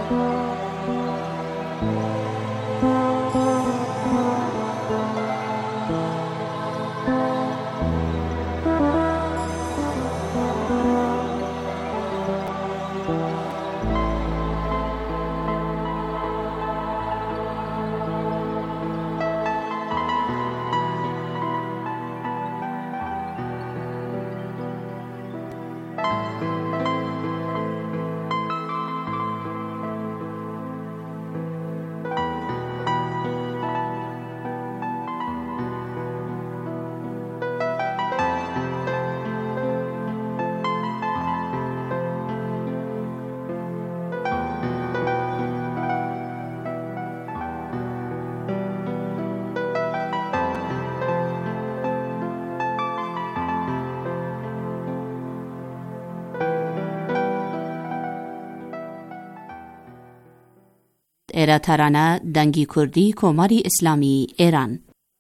ایرا ترانه دنگی کردی کماری اسلامی ایران.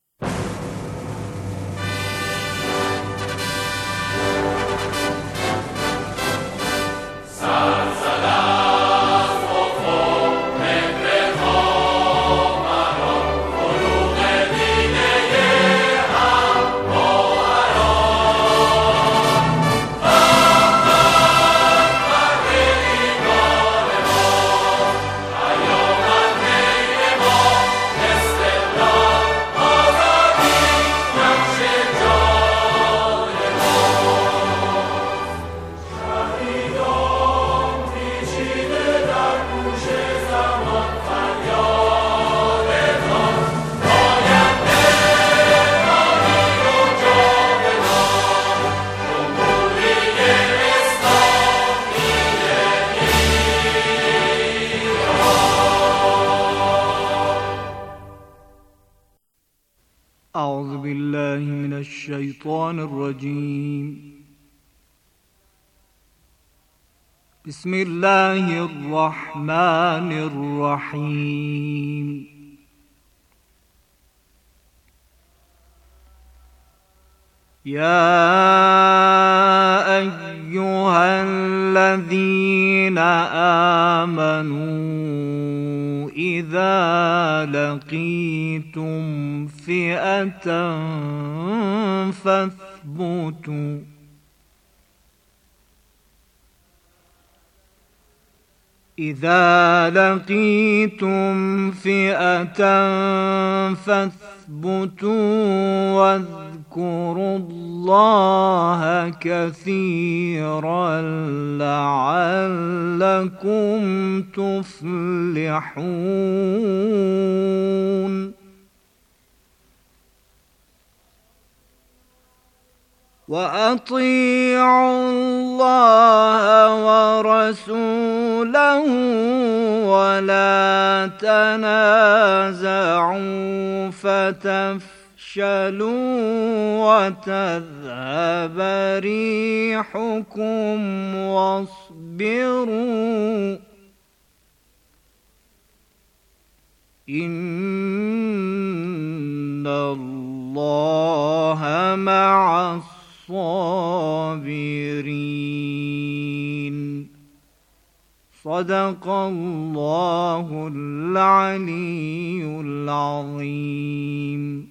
اعوذ بالله من الشیطان الرجیم. بسم الله الرحمن الرحیم. یا ایها الذین آمنوا اذا لقیتم فئة فاثبتوا إذا لقيتم فئة فاثبتوا واذكروا الله كثيرا لعلكم تفلحون. وأطيعوا الله ورسوله ولا تنازعوا فتفشلوا وتذهب ريحكم واصبروا إن الله مع الصابرين. صدق الله العلي العظيم.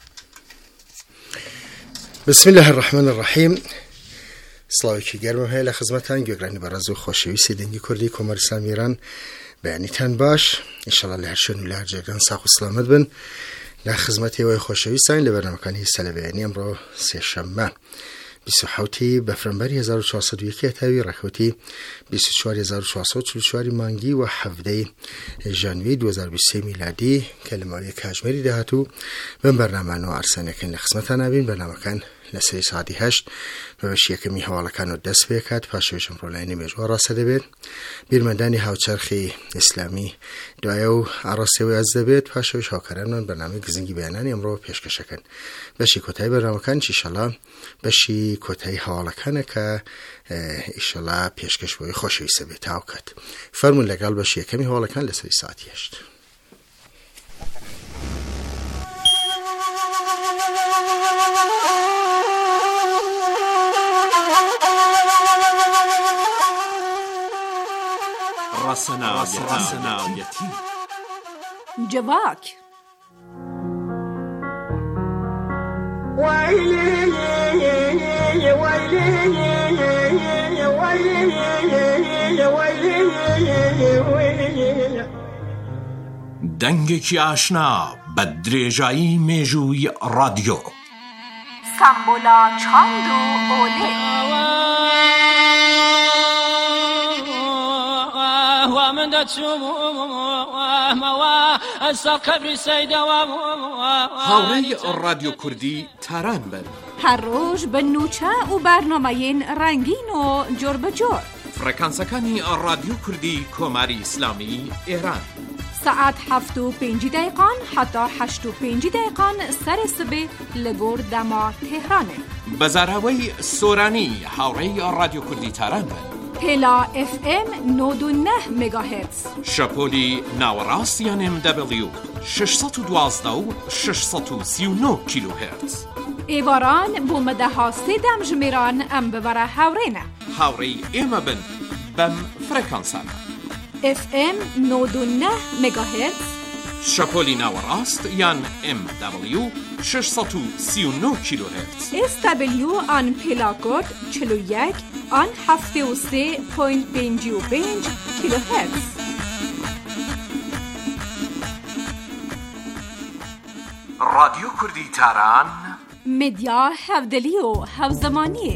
بسم الله الرحمن الرحیم. سلاوکی گرمم هیل خدمتان گوگرانی برز و خوشویسی دنگی کردی کمر اسلامی ایران بیانیتان باش. انشالله لهرشون و لهر جگران ساق و سلامت بن. نه خدمتی و خوشویستان لبرنامه‌کانی سال بیانی امروز سه‌شنبه 27 بفرنبر 1401 تاوی رکوتی 24444 مانگی و 17 ژانویه 2023 میلادی کلمه کاجمری دهاتو و برنامه نو ارسانه کن لخدمتان نبین. برنامه کن لسری ساعتی 8 و بشی یکمی حوالکان و دست بکد پاشویش امرولینی مجموع راسته بید بیرمندانی هاوچرخی اسلامی دعای و عراسته و عزده بید پاشویش هاکرمنان برنامه گزنگی بیانانی امرو پیشکشه کن بشی کتای برنامه کن چیشالا بشی کتای حوالکانه که ایشالا پیشکش بوی خوشویسته بید تاوکد فرمون لگل بشی یکمی حوالکان لسری ساعتی 8. راسەنایەتی جواک دەنگێکی ئاشنا بە درێژایی مێژووی ڕادیۆ سامبولا چاند و ئۆلێ هاوڕێی ڕادیۆ کوردی تاران بن هەر ڕۆژ بە نوچە و بەرنامەیەن ڕەنگین و جۆر بەجۆر فڕێکانسەکانی ڕادیۆ کوردی کۆماری ئیسلامی ئێران ساعت 7:05 حتا 8:05 سەری سبێ لە گۆر دەما تێهرانێ بەزاراوەی سۆرانی هاوڕێی ڕادیۆ کوردی تاران بن پێلا FM 99 مگاهرتز شەپۆلی ناوەڕاست یان MW 612 و 639 کیلوهرتز ئێواران بۆ مەدەها سێدەم ژمێران ئەم ببەرە هاوڕێنە هاوڕێی ئێمە بن بەم فڕێکانسانە FM 99 مگاهرتز شەپۆلی ناوەڕاست یان MW 639 کیلوهرتز SW آن پێلاکۆد 41 آن 73.55 کیلوهرتز ڕادیۆ کوردی تاران مدیا هەودەلی و هەوزەمانیە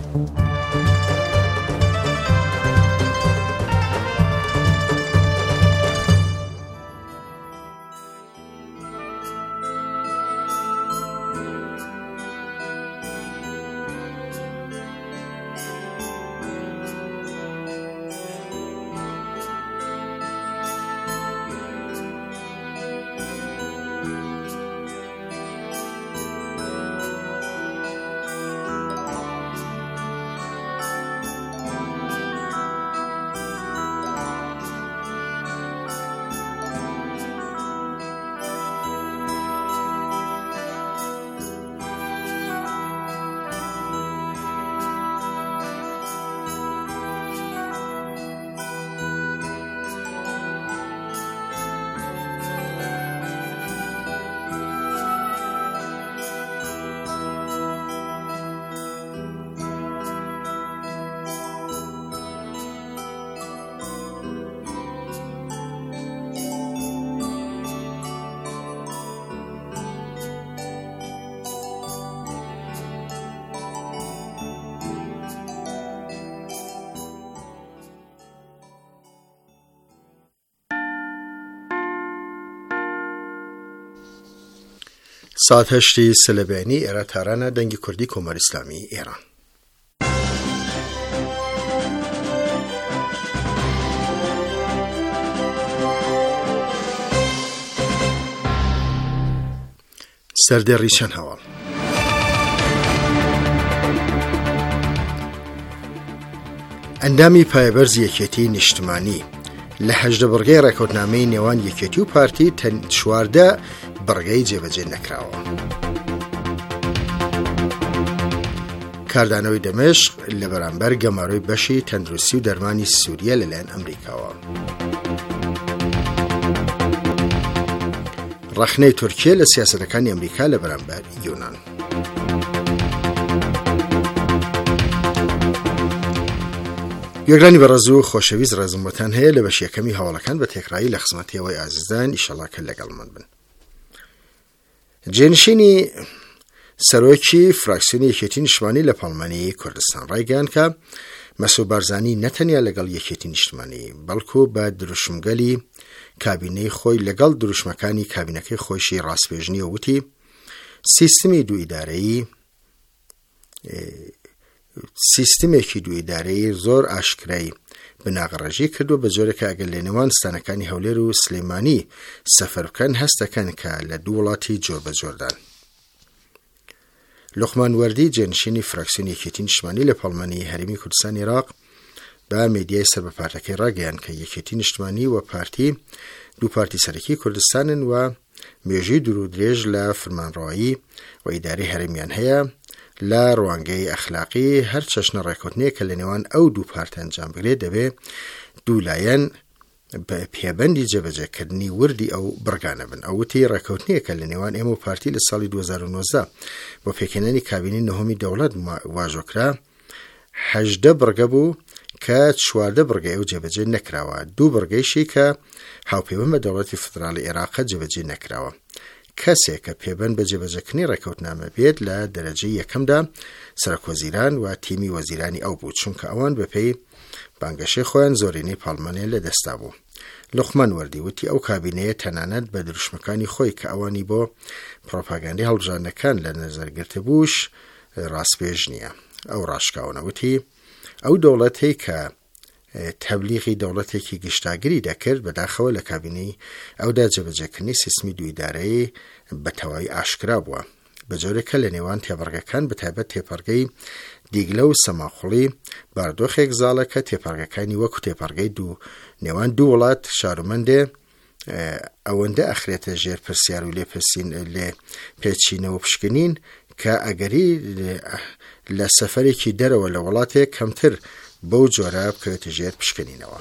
ساعت 8 سلبیانی ئێرە تارانە دەنگی کوردی کۆماری ئیسلامی ئێران. سەردێڕی چەند هەواڵ. ئەندامی پایەبەرز یەکێتی نیشتمانی لە 18 بڕگەی ڕێکەوتنامەی نێوان یەکێتی و پارتی تەنیا 14 بڕگەی جێبەجێ نەکراوە. کاردانەوەی دەمەشق لە بەرامبەر گەماڕۆی بەشی تەندروستی و دەرمانی سووریە لەلایەن ئەمریکاوە. ڕەخنەی تورکیە لە سیاسەتەکانی ئەمریکا لە بەرامبەر یۆنان. گوێگرانی بەڕێز و خۆشەویست ڕێزمەتان هەیە لە بەش یەکەمی هەواڵەکان بە تێکڕایی لە خزمەتیەوەی ئازیزان ئیشەڵا کە لەگەڵمان بن. جێنشینی سەرۆکی فراکسیۆنی یەکێتی نیشتمانی لە پەرلەمانی کوردستان ڕایگەیاند کە مەسعود بارزانی نەتەنیا لەگەڵ یەکێتی نیشتمانی بەڵکو بە دروشمگەلی کابینەی خۆی لەگەڵ دروشمەکانی کابینەکەی خۆشی ڕاستپێژنی وتی سیستمێکی دوئیدارەیی زۆر ئاشکرای بناغەڕێژی کردو بە جۆرێکە ئەگەر لە نێوان ستانەکانی هەولێر و سلێمانی سەفەر بکەن هەست دەکەن کە لە دوو وڵاتی جۆر بە جۆردان. لوقمان وەردی جێنشینی فراکسیۆنی یەکێتی نیشتمانی لە پەرلەمانی هەرێمی کوردستان عێراق بە میدیای سەربەپارتەکەی ڕاگەیاند کە یەکێتی نیشتمانی و پارتی دوو پارتی سەرەکی کوردستانن و مێژووی دوور و درێژ لە فەرمانڕەوایی و ئیدارەی هەرێمیان هەیە لە ڕوانگەی ئەخلاقی هەر چەشنە ڕێکەوتنەیە کە لە نێوان ئەو دوو پارتە ئەنجام بگرێت دەبێت دوو لایەن بە پێبەندی جێبەجێکردنی وردی ئەو بڕگانە بن. ئەوتی ڕێکەوتنیەکە لە نێوان ئێمە و پارتی لە ساڵی 2019 بۆ پێکهێنانی کابینەی نەهەمی دەوڵەت واژۆکرا 18 بڕگە بوو کە 14 بڕگەی ئەو جێبەجێ نەکراوە، 2 بڕگەیشی کە هاوپەیوەند بە دەوڵەتی فدراڵی عێراق جێبەجێ نەکراوە. کەسێک کە پێبەند بە جێبەجێکردنی ڕێکەوتنامە بێت لە دەرەجەی یەکەمدا سەرۆکوەزیران و تیمی وەزیرانی ئەو بوو، چونکە ئەوان بەپێی بانگەشەی خۆیان زۆرینەی پاڵمانیان لە دەستا بوو. لوقمان وەردی وتی ئەو کابینەیە تەنانەت بە دروشمەکانی خۆی کە ئەوانی بۆ پرۆپاگاندەی هەڵبژاردنەکان لە نەزەرگرتە بووش ڕاستپێژ نییە. ئەو ڕاشکاونە وتی ئەو دەوڵەتەی کە تەبلیغی دەوڵەتێکی گشتاگری دەکرد بەداخەوە لە کابینەی ئەودا جێبەجێکردنی سیستمی دوو ئیدارەیە بە تەواوی ئاشکرا بووە، بە جۆرێکە لە نێوان تێپەڕگەکان بەتایبەت تێپەڕگەی دیگلە و سەماخوڵی باردۆخێک زاڵە کە تێپەڕگەکانی وەکو تێپەڕگەی نێوان دوو وڵات شارومەندێ ئەوەندە ئەخرێتە ژێر پرسیار و لێ پێچینەوە پشکنین کە ئەگەری لە سەفەرێکی دەرەوە لە وڵاتێک کەمتر بەو جۆرە بکەوێتە ژێر پشکنینەوە.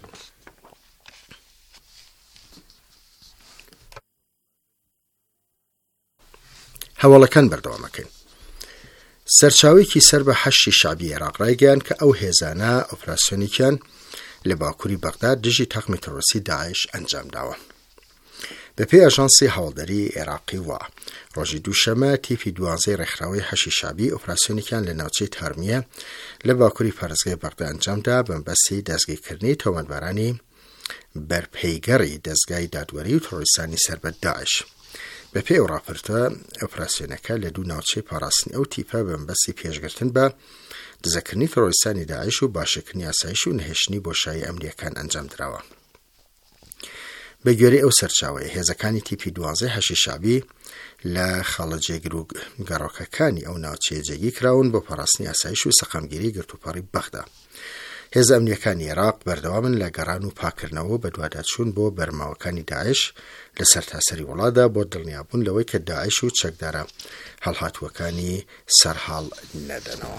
هەواڵەکان بەردەوامەکەین. سەرچاوێکی سەر بە حەشی شعبی عێراق ڕایگەیاند کە ئەو هێزانە ئۆپراسیۆنێکیان لە باکووری بەغداد دژی تاقمی تەڕۆریستی داعش ئەنجام داوە. بەپێی ئاژانسی هەواڵدەری عێراقی وا ڕۆژی دووشەمە تیپی 12 ڕێکخراوەی حەشی شعبی ئۆپراسیۆنێکیان لە ناوچەی تارمیە لە باکووری پارێزگای بەغداد ئەنجامدا بەمبەستی دەستگیرکردنی تۆمەتبارانی بەرپەیگەڕی دەستگای دادوەری و تەڕۆریستانی سەربەت داعش. بەپێی ئەو ڕاپۆرتە ئۆپراسیۆنەکە لە دوو ناوچەی پاراستنی ئەو تیپە بەمبەستی پێشگرتن بە دزەکردنی تەڕۆریستانی داعش و باشەکردنی ئاسایش و نەهێشتنی بۆشایی ئەمنیەکان ئەنجام درراوە. بە گوێرەی ئەو سەرچاوەیە هێزەکانی تیپی 12 حەشی شعبی لە خاڵە جێگر و گەڕۆکەکانی ئەو ناوچەیە جێگی کراون بۆ پاراستنی ئاسایش و سەقامگیری گرتوپەڕی بەغدا. هێزە ئەمنیەکانی عێراق بەردەوامن لە گەڕان و پاکردنەوە بە دواداچوون بۆ بەرماوەکانی داعش لە سەرتاسەری وڵاتدا بۆ دڵنیابوون لەوەی کە داعش و چەکدارە هەڵهاتووەکانی سەرحاڵ نەدەنەوە.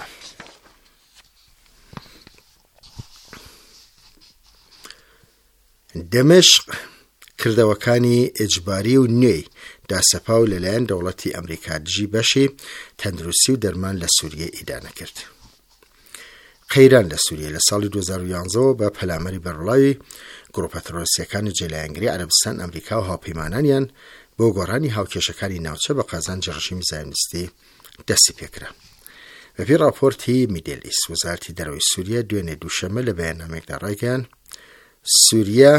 دەمەشق کردەوەکانی ئیجباری و نوێی داسەپا و لەلایەن دەوڵەتی ئەمریکا دژی بەشی تەندروستی و دەرمان لە سووریە ئیدانە کرد. قەیران لە سووریە لە ساڵی 2011 بە پەلامەری بەرڵاوی گڕۆپە تەڕۆریستیەکانی جێلایەنگری عەرەبستان ئەمریکا و هاوپەیمانانیان بۆ گۆڕانی هاوکێشەکانی ناوچە بە قازانجی ڕژیمی زایۆنیستی دەستی پێکرا. بەپێی راپۆرتی میدل ئیست وەزارەتی دەرەوەی سووریە دوێنێ دووشەمە لە بەیاننامەیەکدا ڕایگەیاند سووریا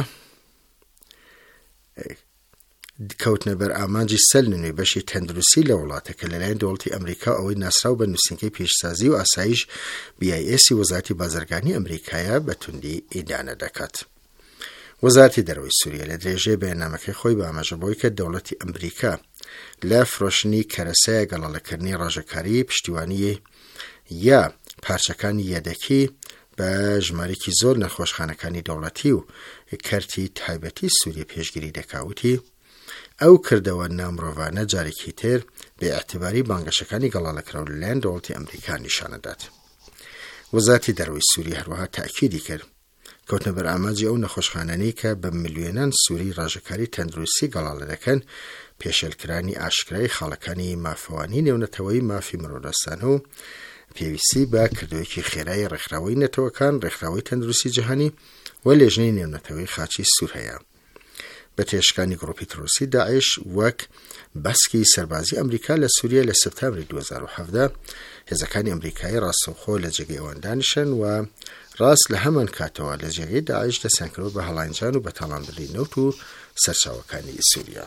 کەوتنە بەر ئامانجی سەل نوێی بەشی تەندروستی لە وڵاتەکە لەلایەن دەوڵەتی ئەمریکا ئەوەی ناسراو بە نووسینگەی پێشسازی و ئاسایش BIS وەزارەتی بازرگانی ئەمریکایە بە توندی ئیدانە دەکات. وەزارەتی دەرەوەی سووریا لە درێژەی بەیاننامەکەی خۆی بە ئاماژەبەوەی کە دەوڵەتی ئەمریکا لە فرۆشتنی کەرەسەیە گەڵاڵەکردنی ڕاژەکاری پشتیوانی یا پارچەکانی یەدەکی بە ژمارەیەکی زۆر نەخۆشخانەکانی دەوڵەتی و کەرتی تایبەتی سووریە پێشگیری دەکاوتی ئەو کردەوە نامرۆڤانە جارێکی تر بە ئاعتباری بانگەشەکانی گەڵاڵەکراو لەلایەن دەوڵەتی ئەمریکا نیشانەدات. وەزارەتی دەرەوەی سووریە هەروەها تاکیدی کرد کەوتنە بەر ئاماجی ئەو نەخۆشخانانەی کە بە ملیۆنان سووری ڕاژەکاری تەندروستی گەڵاڵە دەکەن پێشێلکرانی ئاشکرای خاڵەکانی مافەوانی نێونەتەوەی مافی مرۆدەستان و پێویستی بە کردوویەکی خێرایی ڕێکخراوەی نەتەوەکان ڕێکخراوەی تەندروستی جیهانی و لێژنەی نێونەتەوەی خاچی سوور هەیە. بە تێشکانی گڕۆپی تەڕۆریستی داعش وەک بەسکی سەربازی ئەمریکا لە سووریە لە سەپتامبری 2017 هێزەکانی ئەمریکایی ڕاستەوخۆ لە جێگەی ئەوان دانیشتن و ڕاست لە هەمان کاتەوە لە جێگەی داعش دەستیانکردەوە بە هەڵانجان و بە تاڵانبردنی نەوت و سەرچاوەکانی سووریا.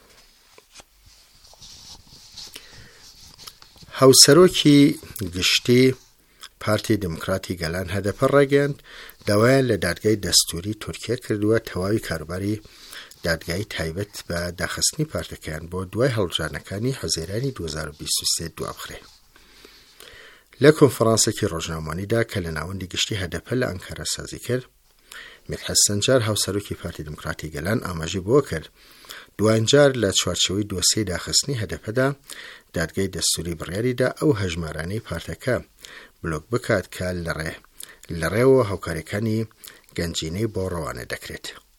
هەوسەرۆکی گشتی پارتی دموکراتی گەلان هەدەپە ڕاگەیاند داوایان لە دادگای دەستوری تورکیا کردووە تەواوی کاروباری دادگای تایبەت بە داخستنی پارتەکەیان بۆ دوای هەڵبژاردنەکانی حوزەیرانی 2023 دوابخرێ. لە کۆنفرانسێکی ڕۆژنامەوانیدا کە لە ناوەندی گشتی هەدەپە لە ئەنکارە سازی کرد، میرحەس سەنجار هاوسەرۆکی پارتی دموکراتی گەلان ئاماژی بۆ کرد دوانجار لە چوارچەوەی دۆسیەی داخستنی هەدەپەدا دادگای دەستوری بڕیاریدا ئەو هەژمارانەی پارتەکە بلۆک بکات کە لەڕێوە هاوکاریەکانی گەنجینەی بۆ ڕەوانە دەکرێت.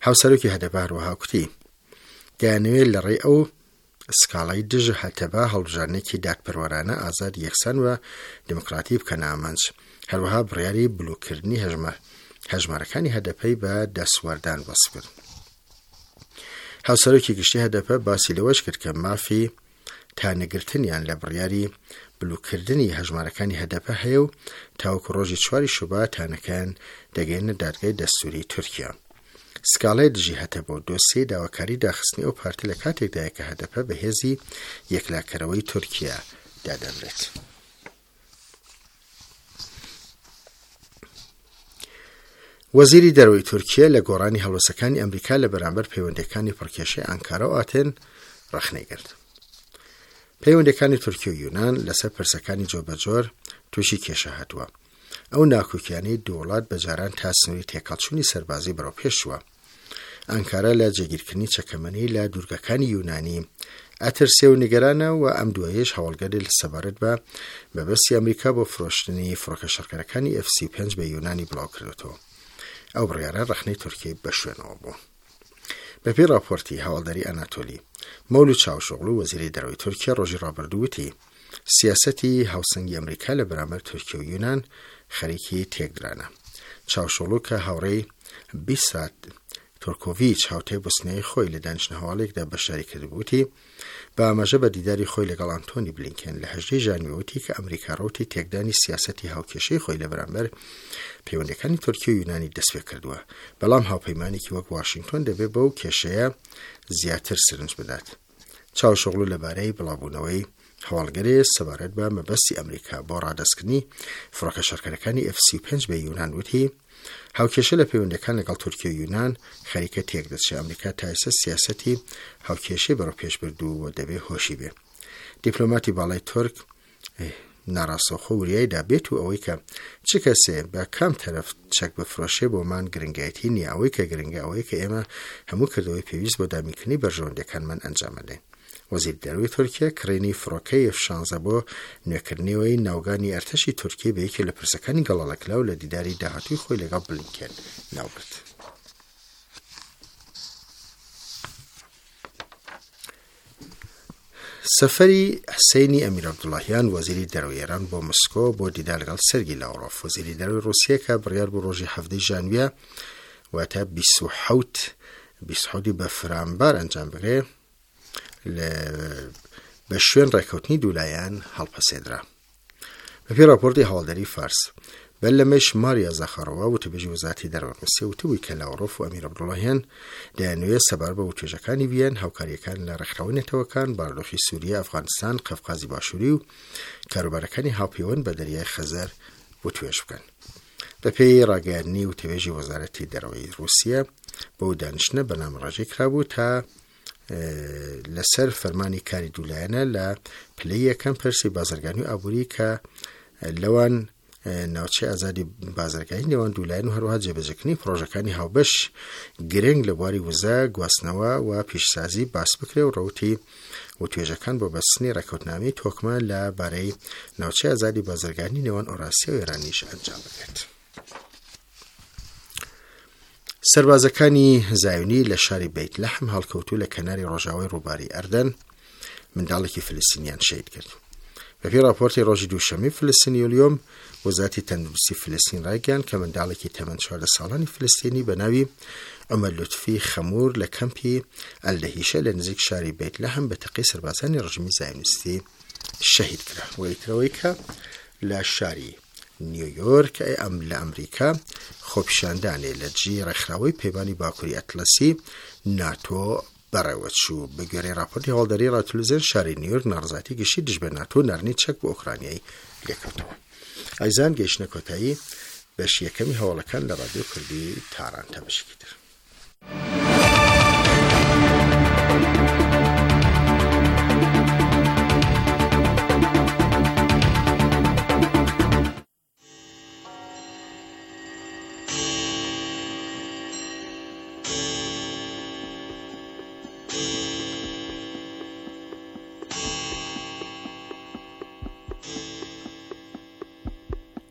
هاوسەرۆکی هەدەپە هەروەها کوتی دەیانەوێت لە ڕێی ئەو سکاڵای دژ هەتەبە هەڵبژارنێکی دادپەروەرانە ئازاد یەکسان و دموکراتی بکەنە ئامانج، هەروەها بڕیاری بلوکردنی هەژمارەکانی هەدەپەی بە دەسوەردان بەس کرد. هاوسەرۆکی گشتی هەدەپە باسی لەوەش کرد کە مافی تانەگرتنیان لە بڕیاری بلوکردنی هەژمارەکانی هەدەپە هەیە و تاوەکو ڕۆژی 4 شوبات تانەکان دەگەێنە دادگای دەستوری تورکیا. سکاڵای دژی هەتە بۆ دۆسیەی داواکاری داخستنی ئەو پارتی لە کاتێکدایە کە هەدەپە بە هێزی یەکلاکەرەوەی تورکیا دادەنرێت. وەزیری دەرەوەی تورکیا لە گۆڕانی هەڵوەسەکانی ئەمریکا لە بەرامبەر پەیوەندیەکانی پڕکێشەی ئەنکارا و ئاتێن ڕەخنەی کرد. پەیوەندیەکانی تورکیا و یونان لەسەر پرسەکانی جۆبەجۆر تووشی کێشە هاتووە. ئەو ناکۆکیانەی دوو وڵات بەجاران تا سنووری تێکەڵچوونی سەربازی بەرەو پێشوە. ئەنکارا لە جێگیرکردنی چەکەمەنی لە دوورگەکانی یونانی ئەترسێ و نیگەرانە و ئەم دوایەش هەوڵگەری لە سەبارەت بە مەبەستی ئەمریکا بۆ فرۆشتنی فڕۆکە شەڕکەرەکانی F-35 بە یونانی بڵاو کردێتەوە. ئەو بڕیارە ڕەخنەی تورکیای بەشوێنەوە بوو. بەپێی راپۆرتی هەواڵداری ئەناتۆلی، مەولود چاوشۆغلو وەزیری دەرەوەی تورکیا ڕۆژی ڕابردوو وتی سیاسەتی هاوسەنگی ئەمریکا لە بەرامبەر تورکیا و یونان خەریکی تێکدرانە. چاوشۆغلو کە هاوڕێی بیسات تۆرکۆڤیچ هاوتێ بوسنەی خۆی لە دانیشتنە هەواڵێکدا بەشداری کردبووتی بە ئاماژە بە دیداری خۆی لەگەڵ ئەنتۆنی بلینکێن لە 18 ژانیۆوتی کە ئەمریکا ڕوتی تێکدانی سیاسەتی هاوکێشەی خۆی لە بەرامبەر پەیوەندیەکانی تورکیا و یونانی دەست پێ کردووە، بەڵام هاوپەیمانێکی وەک واشنگتۆن دەبێت بەو کێشەیە زیاتر سرنج بدات. چاوشۆغلو لەبارەی بڵاوبوونەوەی هەواڵگەرێ سەبارەت بە مەبەستی ئەمریکا بۆ ڕادەستکردنی فڕۆکە شەڕکەرەکانی F-35 بە یونان وتی هاوکێشە لە پەیوەندیەکان لەگەڵ تورکیا و یونان خەریکە تێک دەچێت. ئەمریکا تا ئێستا سیاسەتی هاوکێشەی بەرەو پێش بردووە و دەبێت هۆشی بێ. دیپلۆماتی باڵای تورک ناڕاستەوخۆ وریایدا بێت و ئەوەی کە چ کەسێ بە کام تەرەف چەک بفرۆشێ بۆمان گرنگایەتی نییە، ئەوەی کە گرنگە ئەوەی کە ئێمە هەموو کردەوەی پێویست بۆ دامیکردنی بەرژەوەندەکانمان ئەنجامەدەین. وەزیری دەرەوەی تورکیا کڕینی فڕۆکەی F-16 بۆ نوێکردنەوەی ناوگانی ئەرتەشی تورکیا بە یەکێک لە پرسەکانی گەڵاڵەکلااو لە دیداری داهاتووی خۆی لەگەڵ بلینکێن ناوبرد. سەفەری حسەینی ئەمیر عەبدوڵاهیان وەزیری دەرەوەی ئێران بۆ مسکۆ بۆ دیدار لەگەڵ سەرگی لاڤڕۆڤ وەزیری دەرەوەی رووسیا کە بڕیار بۆ ڕۆژی 7 ژانویە واتە 27 بەفرامبار ئەنجام بگرێ بە شوێن ڕێکەوتنی دوولایەن هەڵپەسێدرا. بەپێی راپۆرتی هەواڵداری فارس بەلەمەش ماریا زاخارۆوا وتەبێژی وەزارەتی دەرەوەی رووسیا وتبووی کە لاڤڕۆڤ و ئەمیر عەبدوڵاهیان دەیانەوێت سەبارەت بە وتوێژەکانی بیان هاوکاریەکان لە ڕێکخراوەی نەتەوەکان باردۆخی سووریا، ئەفغانستان، قەفقازی باشووری و کاروبارەکانی هاوپەیوەند بە دەریای خەزەر وتوێژ بکەن. بەپێی ڕاگەیاندنی وتەبێژی وەزارەتی دەرەوەی رووسیا بەو دانیشتنە بەنامەڕێژەی کرابوو تا لەسەر فەرمانی کاری دوولایەنە لە پلەی یەکەم پرسی بازرگانی و ئابووری کە لەوان ناوچەی ئازادی بازرگانی نێوان دوولایەن و هەروەها جێبەجێکردنی پرۆژەکانی هاوبەش گرنگ لە بواری وزە، گواستنەوە و پیشسازی باس بکرێ و ڕەوتی وتوێژەکان بۆ بەستنی ڕێکەوتنامەی تۆکمە لە بارەی ناوچەی ئازادی بازرگانی نێوان ئەوراسیا و ئێرانیش ئەنجام بکرێت. سەربازەکانی زایونی لە شاری بیت لەحم هەڵکەوتوو لە کەناری ڕۆژاوای ڕووباری ئەردەن منداڵێکی فلستینیان شەید کرد. بەپێی راپۆرتی ڕۆژی دووشەمەی فلستینی یۆلیۆم وەزارەتی تەندروستی فلستین ڕایگەیاند کە منداڵێکی تەمەن 14 ساڵانی فلستینی بە ناوی عومەر لوتفی خەمور لە کەمپی ئەلدەهیشە لە نزیک شاری بیت لەحم بە تەقەی سەربازانی ڕژیمی زایونیستی شەهید کرا. وەیترەوەی کە لە شاری نیویۆرک لە ئەمریکا خۆپیشاندانێ لە جێی ڕێکخراوەی پەیمانی باکووری ئەتلەسی ناتۆ بەڕێوەچوو. بە گوێرەی راپۆرتی هەواڵداری ڕاتلوزێن شاری نیویۆرک ناڕزاتی گشتی دژ بە ناتۆ نارنی چەک بۆ ئوکرانیای لێکەوتەوە. ئایزان گەیشتنە کۆتایی بەش یەکەمی هەواڵەکان لە ڕادیۆ کوردی تاران تەمەشکی تر.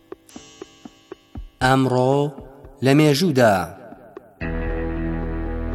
ئەمڕۆ لە مێژوودا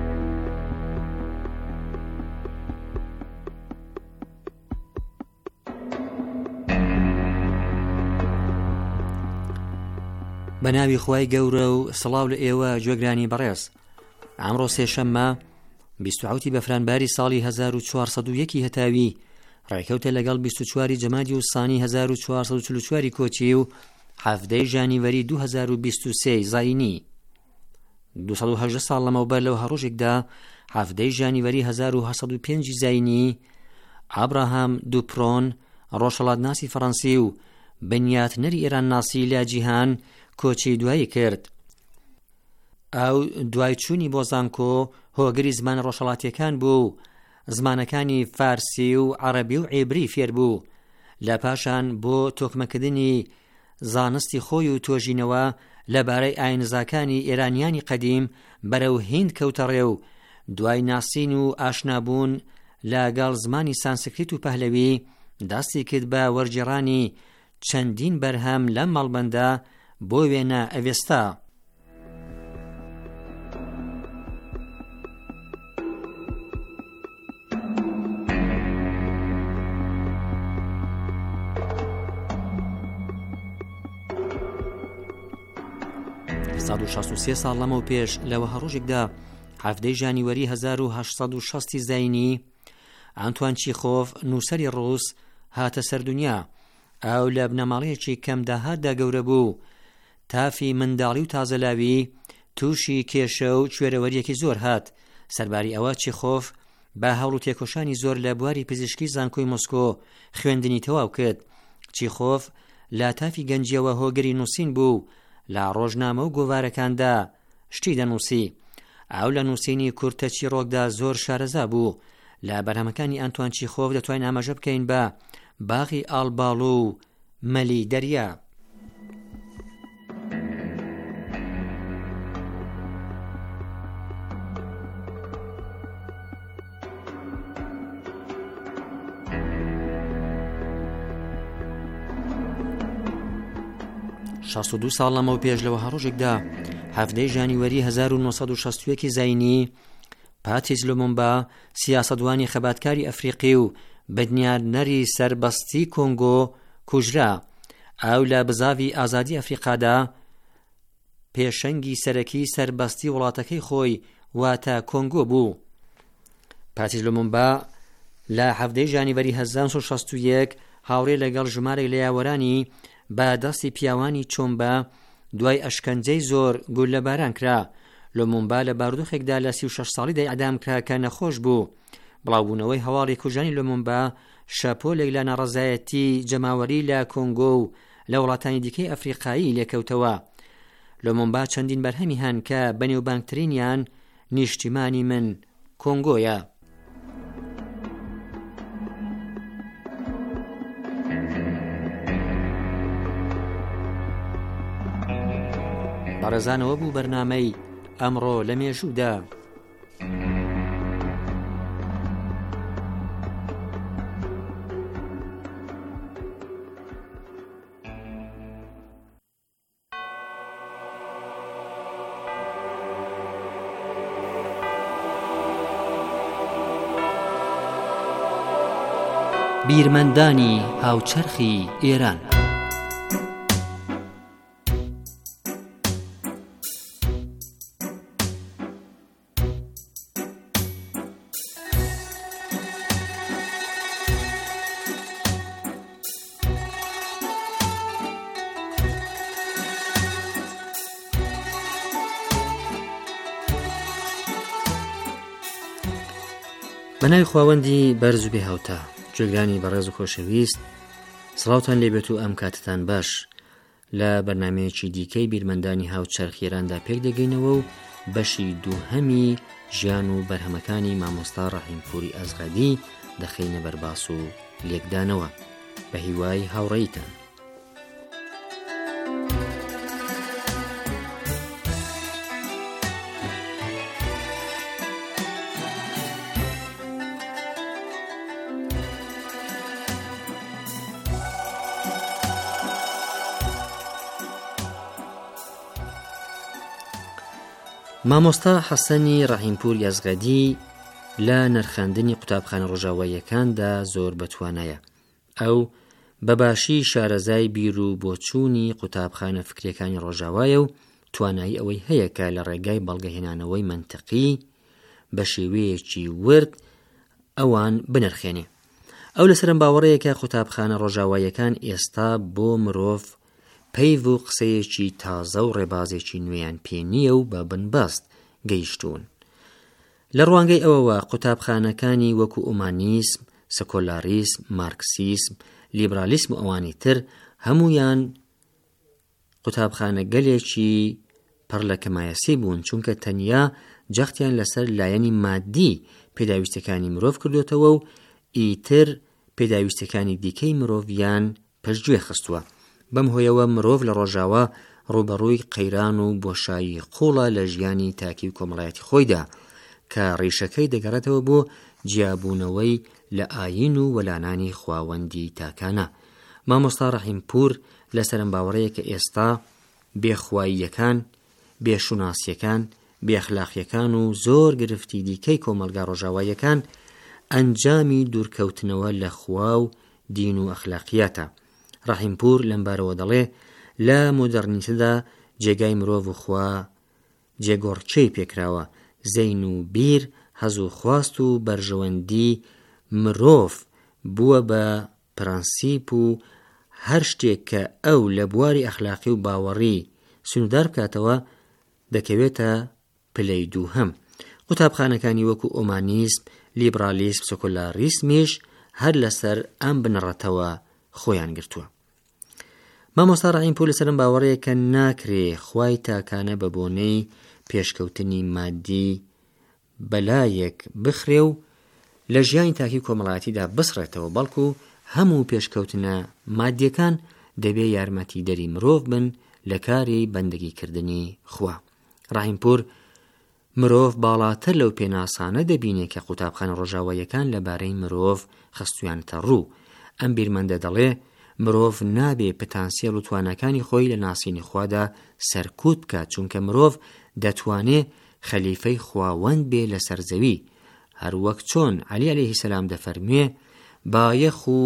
بەناوی خوای گەورە و سڵاو لە ئێوە گوێگرانی بەڕێز. ئەمڕۆ سێشەممە 27 بەفرانباری ساڵی 1401 هەتاوی ڕێکەوتە لەگەڵ 24 جەمادی وسانی 1444 کۆچی و 17 ژانیڤەری 2023 زاینی. 218 ساڵ لەمەوبەر لەو هەڕۆژێکدا 17 ژانیڤەری 1905 زاینی ئابراهام دوپڕۆن ڕۆژهەڵاتناسی فەڕەنسی و بنیاتنەری ئێران ناسی لە جیهان کۆچی دوایی کرد. ئەو دوای چوونی بۆ زانکۆ هۆگری زمان ڕۆژهەڵاتیەکان بوو، زمانەکانی فارسی و عەرەبی و عیبری فێر بوو. لە پاشان بۆ تۆکمەکردنی زانستی خۆی و تۆژینەوە لەبارەی ئاینزاکانی ئێرانیانی قەدیم بەرەو هیند کەوتە ڕێ و دوای ناسین و ئاشنابوون لەگەڵ زمانی سانسکریت و پەهلەوی دەستی کرد بە وەرگێڕانی چەندین بەرهەم لەم مەڵبەندە بۆ وێنە ئەڤێستا. ساڵ 63 ساڵ لەمە و پێش لەوە هەڕۆژێکدا 17 ژانیڤەری 1860 زاینی ئانتوان چیخۆف نووسەری ڕووس هاتە سەردونیا. ئەو لە بنەماڵەیەکی کەم داهاتدا گەورە بوو، تافی منداڵی و تازەلاوی تووشی کێشە و کوێرەوەریەکی زۆر هات. سەرباری ئەوە چیخۆف بە هەوڵ و تێکۆشانی زۆر لە بواری پزیشکی زانکۆی مۆسکۆ خوێندنی تەواو کرد. چیخۆف لە تافی گەنجیەوە هۆگری نووسین بوو، لە ڕۆژنامە و گۆڤارەکاندا شتی دەنووسی. ئەو لە نووسینی کورتە چیرۆکدا زۆر شارەزا بوو. لە بەرهەمەکانی ئەنتوان چیخۆف دەتوانین ئاماژە بکەین بە باغی ئاڵباڵ و مەلی دەریا. شەست و دوو ساڵ لەمەوە پێش لەوە هەڕۆژێکدا 17 ژانیڤەری 1961 زاینی پاتریس لومومبا سیاسەتوانی خەباتکاری ئەفریقی و بەدنیانەری سەربەستی کۆنگۆ کوژرا. ئەو لە بزاوی ئازادی ئەفریقادا پێشەنگی سەرەکی سەربەستی وڵاتەکەی خۆی واتە کۆنگۆ بوو. پاتریس لومومبا لە 17 ژانیڤەری 1961 هاوڕێ لەگەڵ ژمارێک لە یاوەرانی بە دەستی پیاوانی چۆمبە دوای ئەشکەنجەی زۆر گول لە باران کرا. لومومبا لە بارودۆخێکدا لە 36 ساڵیدا ئیعدام کرا کە نەخۆش بوو. بڵاوبوونەوەی هەواڵی کوژانی لومومبا شەپۆلێک لە ناڕەزایەتی جەماوەری لە کۆنگۆ و لە وڵاتانی دیکەی ئەفریقایی لێکەوتەوە. لومومبا چەندین بەرهەمی هەن کە بەنێوبانگترینیان نیشتیمانی من کۆنگۆیە. بەڕێزانەوە بوو بەرنامەی ئەمڕۆ لە مێژوودا. بیرمەندانی هاوچەرخی ئێران. بەناوی خواوەندی بەرز و بێهاوتا، گوێگرانی بەڕێز و خۆشەویست، سڵاوتان لێبێت و ئەم کاتتان باش. لە بەرنامەیەکی دیکەی بیرمەندانی هاوچەرخی ئێراندا پێک دەگەینەوە و بەشی دووهەمی ژیان و بەرهەمەکانی مامۆستا ڕەحیمپووری ئەزغەدی دەخەینە بەرباس و لێکدانەوە بە هیوای هاوڕێیتان. مامۆستا حەسەنی ڕەحیمپوور یازغەدی لە نرخاندنی قوتابخانە ڕۆژاواییەکاندا زۆر بەتوانایە. ئەو بەباشی شارەزای بیر و بۆچوونی قوتابخانە فکرەکانی ڕۆژاوایە و توانایی ئەوەی هەیە کە لە ڕێگای بەڵگەهێنانەوەی منتقی بە شێوەیەکی ورد ئەوان بنرخێنێ. ئەو لەسەرم باوەڕەیە کە قوتابخانە ڕۆژاوایەکان ئێستا بۆ مرۆڤ پەیڤ و قسەیەکی تازە و ڕێبازێکی نوێیان پێ نییە و بە بنبەست گەیشتوون. لە ڕوانگەی ئەوەوە قوتابخانەکانی وەکو ئومانیسم، سەکۆلاریسم، مارکسیسم، لیبرالیسم و ئەوانی تر هەمویان قوتابخانە گەلێکی پڕ لە کەمایەسی بوون، چونکە تەنیا جەختیان لەسەر لایەنی مادی پێداویستەکانی مرۆڤ کردوێتەوە و ئیتر پێداویستەکانی دیکەی مرۆڤیان پشتگوێ خستووە. بەم هۆیەوە مرۆڤ لە ڕۆژاوا ڕوبەڕووی قەیران و بۆشایی قوڵە لە ژیانی تاکی و کۆمەڵایەتی خۆیدا کە ڕیشەکەی دەگەڕێتەوە بۆ جیابوونەوەی لە ئاین و وەلانانی خواوەندی تاکانە. مامۆستا ڕەحیمپوور لەسەرم باوەڕەیە کە ئێستا بێخواییەکان، بێشوناسیەکان، بێخلاقیەکان و زۆر گرفتی دیکەی کۆمەلگا ڕۆژاوایەکان ئەنجامی دوورکەوتنەوە لە خوا و دین و ئەخلاقیاتە. ڕەحیمپوور لەمبارەوە دەڵێ لە مۆدەرنیتەدا جێگای مرۆڤ و خوا جێگۆڕچەی پێکراوە، زەین و بیر، هەز و خواست و بەرژەوەندی مرۆڤ بووە بە پرەنسیپ و هەر شتێک کە ئەو لە بواری ئەخلاقی و باوەڕی سنوودار بکاتەوە دەکەوێتە پلەی دووهەم. قوتابخانەکانی وەکو ئۆمانیسم، لیبرالیسم، سەکۆلاریسمیش هەر لەسەر ئەم بنەڕەتەوە خۆیان گرتووە. مامۆستا ڕەحیمپوور لەسەرم باوەڕەیە کە ناکرێ خوای تاکانە بە بۆنەی پێشکەوتنی مادی بەلایەک بخرێ و لە ژیانی تاکی کۆمەڵایەتیدا بسڕێتەوە، بەڵکو هەموو پێشکەوتنە مادیەکان دەبێ یارمەتی دەری مرۆڤ بن لە کاری بەندگیکردنی خوا. ڕەحیمپوور مرۆڤ باڵاتر لەو پێناسانە دەبینێ کە قوتابخانە ڕۆژاوایەکان لەبارەی مرۆڤ خستویانتە ڕوو. ئەم بیرمەندە دەڵێ مرۆڤ نابێ پتانسیێڵ و توانەکانی خۆی لە ناسینی خوادا سەرکوت بکات، چونکە مرۆڤ دەتوانێ خەلیفەی خواوەند بێ لە سەرزەوی، هەروەک چۆن عەلی عەلەیهی سەلام دەفەرموێ بایەخ و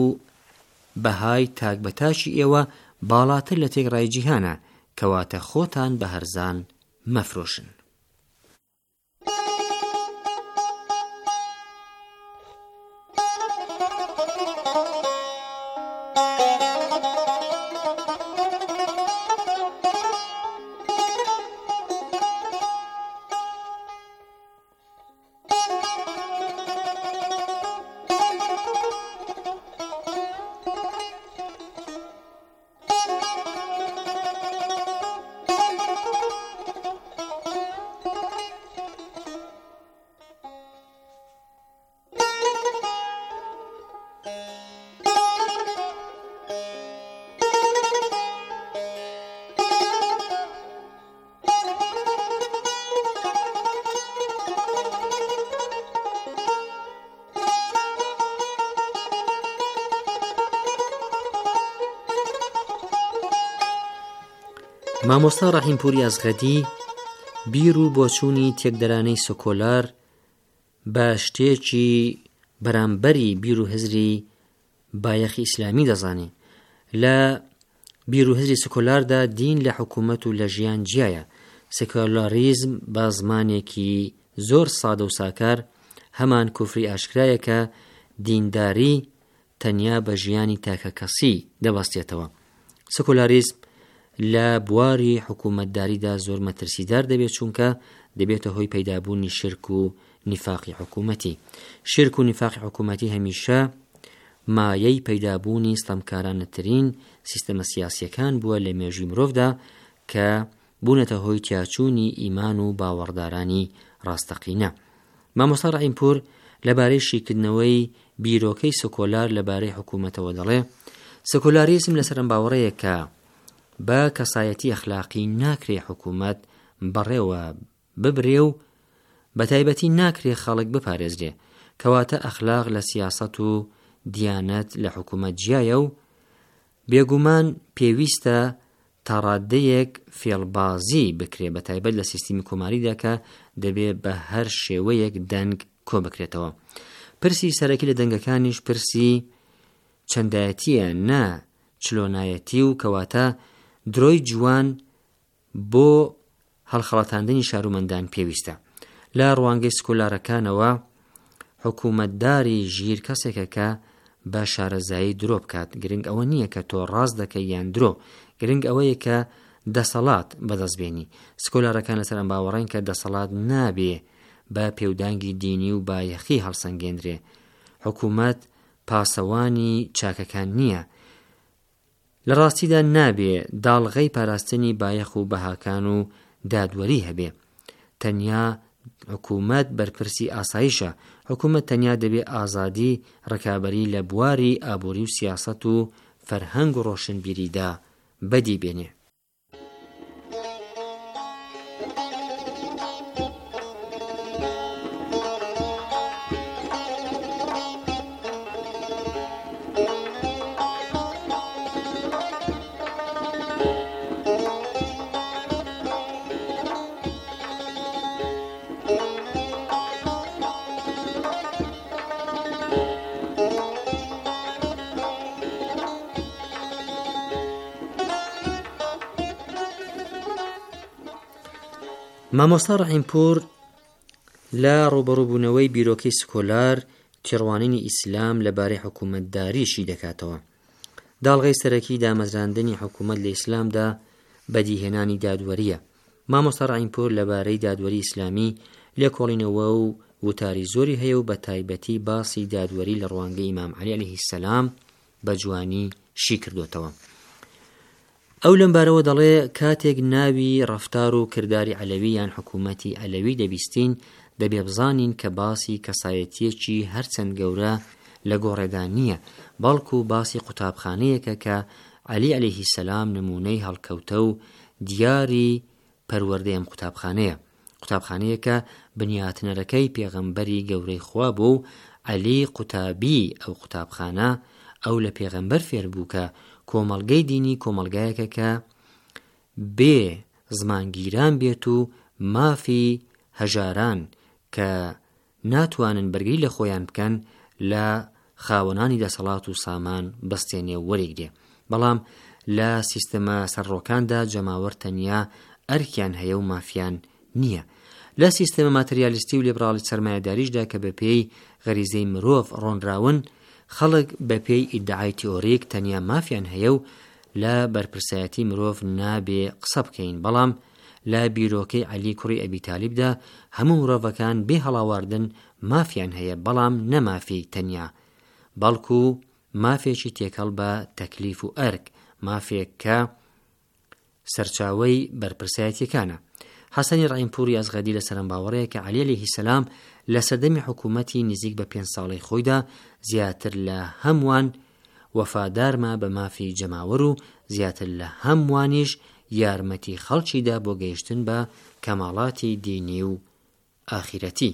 بەهای تاک بەتاشی ئێوە باڵاتر لە تێگڕای جیهانە، کەواتە خۆتان بە هەرزان مەفرۆشن. مامۆستا ڕەحیمپووری ئەزغەدی بیر و بۆچوونی تێکدەرانەی سەکۆلار بە شتێکی بەرامبەری بیر و هزری بایەخی ئیسلامی دەزانێ. لە بیر و هزری سەکۆلاردا دین لە حکوومەت و لە ژیان جیایە. سەکۆلاریزم بە زمانێکی زۆر سادە و ساکار هەمان کوفری ئاشکرایە کە دینداری تەنیا بە ژیانی تاکە کەسی دەبەستێتەوە. سەکۆلاریزم لە بواری حکوومەتداریدا زۆر مەترسیدار دەبێت، چونکە دەبێتە هۆی پەیدابوونی شرک و نیفاقی حکوومەتی. شرک و نیفاقی حکوومەتی هەمیشە مایەی پەیدابوونی ستەمکارانەترین سیستەمە سیاسیەکان بووە لە مێژووی مرۆڤدا کە بوونەتە هۆی تیاچوونی ئیمان و باوەڕدارانی ڕاستەقینە. مامۆستا ڕەحیمپوور لەبارەی شیکردنەوەی بیرۆکەی سەکۆلار لەبارەی حکوومەتەوە دەڵێ سەکۆلاریزم لەسەر ئەم باوەڕەیە کە بە کەسایەتی ئەخلاقی ناکرێ حکوومەت بەڕێوە ببرێ و بە تایبەتی ناکرێ خەڵک بپارێزرێ، کەواتە ئەخلاق لە سیاسەت و دیانەت لە حکوومەت جیایە و بێگومان پێویستە تاڕادەیەک فێڵبازی بکرێ، بە تایبەت لە سیستمی کۆماریدا کە دەبێت بە هەر شێوەیەک دەنگ کۆ بکرێتەوە. پرسی سەرەکی لە دەنگەکانیش پرسی چەندایەتیە نا چلۆنایەتی و کەواتە درۆی جوان بۆ هەڵخەڵەتاندنی شارومەندان پێویستە. لە ڕوانگەی سکۆلارەکانەوە حکوومەتداری ژیر کەسێکە کە بە شارەزایی درۆ بکات. گرنگ ئەوە نییە کە تۆ ڕاست دەکەی یان درۆ، گرنگ ئەوەیە کە دەسەڵات بەدەستبێنی. سکۆلارەکان لەسەر ئەم باوەڕین کە دەسەڵات نابێ بە پێودانگی دینی و بایەخی هەڵسەنگێنرێ. حکوومەت پاسەوانی چاکەکان نییە، لە ڕاستیدا نابێ داڵغەی پاراستنی بایەخ و بەهاکان و دادوەری هەبێ. تەنیا حکوومەت بەرپرسی ئاسایشە. حکوومەت تەنیا دەبێ ئازادی ڕکابەری لە بواری ئابووری و سیاسەت و فەرهەنگ و ڕۆشنبیریدا بەدی بێنێ. مامۆستا ڕەحیمپوور لە ڕوبەڕووبوونەوەی بیرۆکەی سکۆلار تێڕوانینی ئیسلام لەبارەی حکوومەتداریشی دەکاتەوە. داڵغەی سەرەکی دامەزراندنی حکوومەت لە ئیسلامدا بەدیهێنانی دادوەریە. مامۆستا ڕەحیمپوور لەبارەی دادوەری ئیسلامی لێکۆڵینەوە و وتاری زۆری هەیە و بە تایبەتی باسی دادوەری لە ڕوانگەی ئیمام عەلی عەلەیهی سەلام بە جوانی شی کردوتەوە. ئەو لەمبارەوە دەڵێ کاتێک ناوی ڕەفتار و کرداری عەلەوی یان حکوومەتی عەلەوی دەبیستین دەبێ بزانین کە باسی کەسایەتیەکی هەرچەند گەورە لە گۆڕێدا نییە، بەڵکو باسی قوتابخانەیەکە کە عەلی عەلەیهی سەلام نمونەی هەڵکەوتە و دیاری پەروەردەی ئەم قوتابخانەیە. قوتابخانەیەکە بنیاتنەرەکەی پێغەمبەری گەورەی خوا بوو و عەلی قوتابی ئەو قوتابخانە ئەو لە پێغەمبەر فێر بوو کە کۆمەڵگەی دینی کۆمەلگایەکە کە بێ زمانگیران بێت و مافی هەژاران کە ناتوانن بەرگری لە خۆیان بکەن لە خاوەنانی دەسەڵات و سامان بەستێنێ وەرێگرێ. بەڵام لە سیستەمە سەرڕۆکاندا جەماوەر تەنیا ئەرکیان هەیە و مافیان نییە. لە سیستەمە ماتریالیستی و لێبراڵی سەرمایەداریشدا کە بە پێی غەریزەی مرۆڤ ڕۆنراون، خەڵک بە پێی ئیدعای تیۆریک تەنیا مافیان هەیە و لە بەرپرسایەتی مرۆڤ نابێ قسە بکەین. بەڵام لە بیرۆکەی عەلی کوڕی ئەبی تالیبدا هەموو مرۆڤەکان بێ هەڵاواردن مافیان هەیە، بەڵام نەمافی تەنیا، بەڵکو مافێکی تێکەڵ بە تەکلیف و ئەرک، مافێک کە سەرچاوەی بەرپرسایەتیەکانە. حەسەنی ڕەحیمپووری ئەزغەدی لە سەرەنباوەڕەیە کە عەلی عەلەیهی سەلام لە سەردەمی حکوومەتی نزیک بە 5 ساڵەی خۆیدا زیاتر لە هەمووان وەفادارمە بە مافی جەماوەر و زیاتر لە هەمووانیش یارمەتی خەڵکیدا بۆ گەیشتن بە کەماڵاتی دینی و ئاخیرەتی.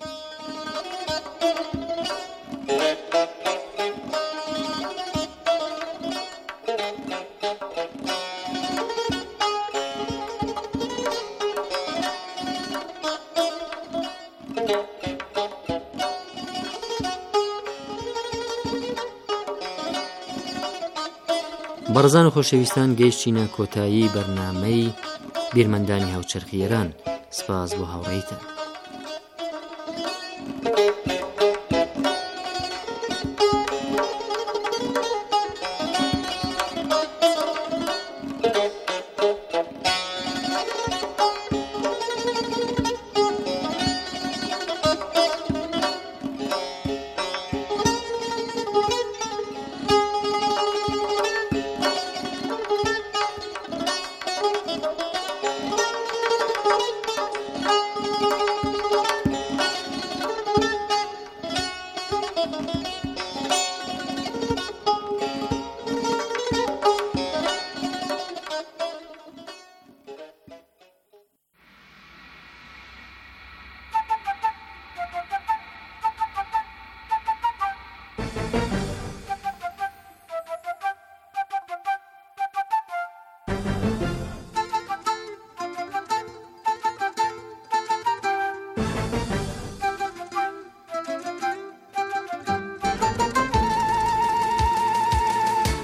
بەڕزان و خۆشەویستان، گەیشتینە کۆتایی بەرنامەی بیرمەندانی هاوچەرخیێران. سپاس بۆ هاوڕێیتان.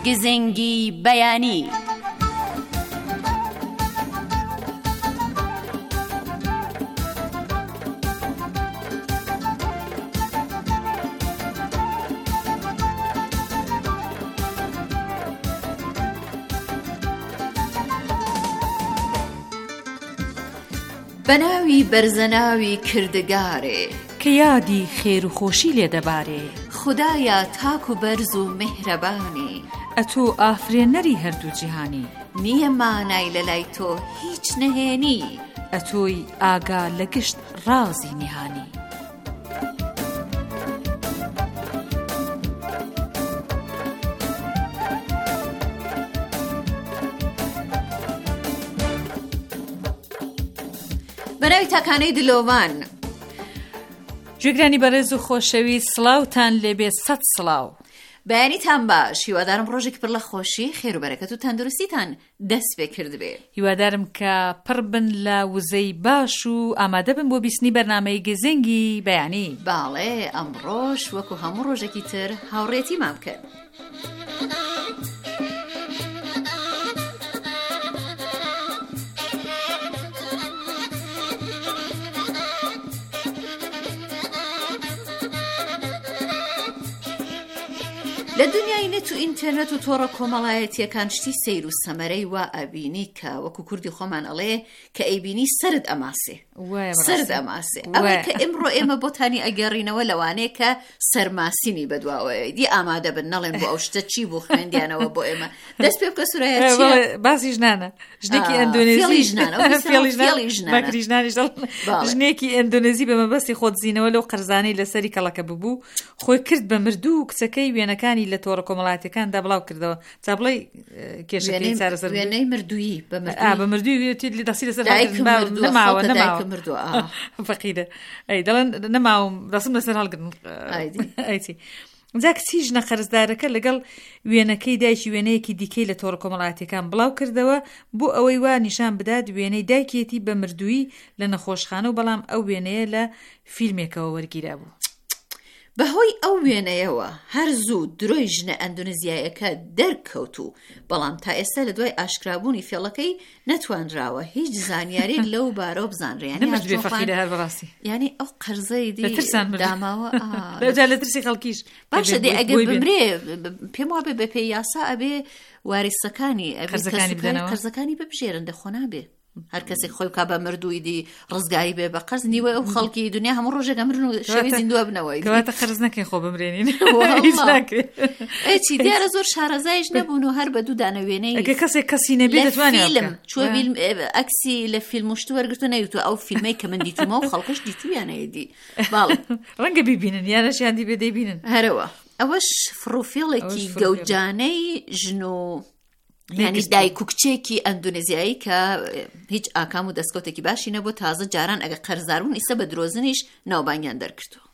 گزنگی بەیانی. بەناوی بەرزەناوی کردگارێ کە یادی خێر و خۆشی لێ دەبارێ. خودایە تاک و بەرز و میهرەبانی، ئەتۆ ئافرێنەری هەردوو جیهانی. نییە مانای لە لای تۆ هیچ نەهێنی، ئەتۆی ئاگا لە گشت ڕازی نیهانی. بەناوی تاکانەی دلۆڤان، گوێگرانی بەڕێز و خۆشەویست، سڵاوتان لێبێ سەد سڵاو. بەیانیتان باش. هیوادارم ڕۆژێک پڕ لە خۆشی، خێر و بەرەکەت و تەندروستیتان دەست پێ کرد بێ. هیوادارم کە پڕ بن لە وزەی باش و ئامادە بن بۆ بیستنی بەرنامەی گزنگی بەیانی. باڵێ، ئەمڕۆژ وەکو هەموو ڕۆژێکی تر هاوڕێتی مام کرد. لە دنیای نێت و ئینتەرنێت و تۆڕە کۆمەڵایەتیەکان شتی سەیر و سەمەرەی وا ئەبینی کە وەکو کوردی خۆمان ئەڵێ کە ئەیبینی سرد ئەماسێ، سرد ئەماسێ. ئەوەی کە ئێمڕۆ ئێمە بۆتانی ئەگەڕینەوە لەوانەیە کە سەرماسینی بەدواوەیە دی ئامادە بن نەڵێن بۆ ئەو شتە چی بوو خوێندیانەوە بۆ ئێمە. دەست پێ بکە سورەیە چییە؟ باسی ژنانە، ژنێکی ئەندۆنێزی، ژنێکی ئەندۆنێزی بە مەبەستی خۆتزیینەوە لەو قەرزانەی لەسەری کەڵەکە ببوو، خۆی کرد بە مردوو و کچەکەی وێنەکانی لە تۆڕە کۆمەڵایەتیەکاندا بڵاو کردەوە. تا بڵێ کێشەکەی چارەسەر وێنەی مردووی بە مردووی دەسی لەسەر نەماوە فەقیرە. ئەی دەڵێن نەماوم دەسم لەسەر هەڵگرن. ئەیتی جا کچی ژنە قەرزدارەکە لەگەڵ وێنەکەی دایکی وێنەیەکی دیکەی لە تۆڕە کۆمەڵایەتیەکان بڵاو کردەوە بۆ ئەوەی وا نیشان بدات وێنەی دایکێتی بە مردووی لە نەخۆشخانە و بەڵام ئەو وێنەیە لە فیلمێکەوە وەرگیرا بوو. بەهۆی ئەو وێنەیەوە هەر زوو درۆی ژنە ئەندونزیایەکە دەرکەوت و بەڵام تا ئێستا لە دوای ئاشکرابوونی فێڵەکەی نەتوانراوە هیچ زانیارێک لەو بارۆ بزانرێ. یعنی ئەو قەرزەی داماوە لە ترسی خەڵکیش باشە دێ ئەگەر بمرێ پێم وابێ بە پێی یاسا ئەبێ واریسەکانی قەرزەکانی ببژێرن دەخۆ نابێ. هەر کەسێک خۆی کا بە مردووی دی ڕزگاری بێ بە قەرز نیوە ئەو خەڵکی دنیا هەموو ڕۆژێک ئەمرن و شەوی زیندووە بنەوەی کەواتە قەرز نەکەین خۆ بمرێنین. ئەچی دیارە زۆر شارەزایش نەبوون و هەر بە دوو دانە وێنەی ئەگە کەسێک کەسی نەبێ دەتوانێت فیلم چوە ئەکسی لە فیلم شتو وەرگرتو نەیوتو ئەو فیلمەی کە من دیتومە و خەڵکەش دیتویانەیەدی باڵێ ڕەنگە بیبینن یانەشیان دی بێ دەیبینن. هەرەوە ئەوەش فڕۆفێڵێکی گەوجانەی ژن و یعنی دایک و کچێکی ئەندونێزیایی کە هیچ ئاکام و دەستکەوتێکی باشی نەبوو. تازە جاران ئەگە قەرزاربوون ئیسە بە درۆزنیش ناوبانگیان دەرکردووە.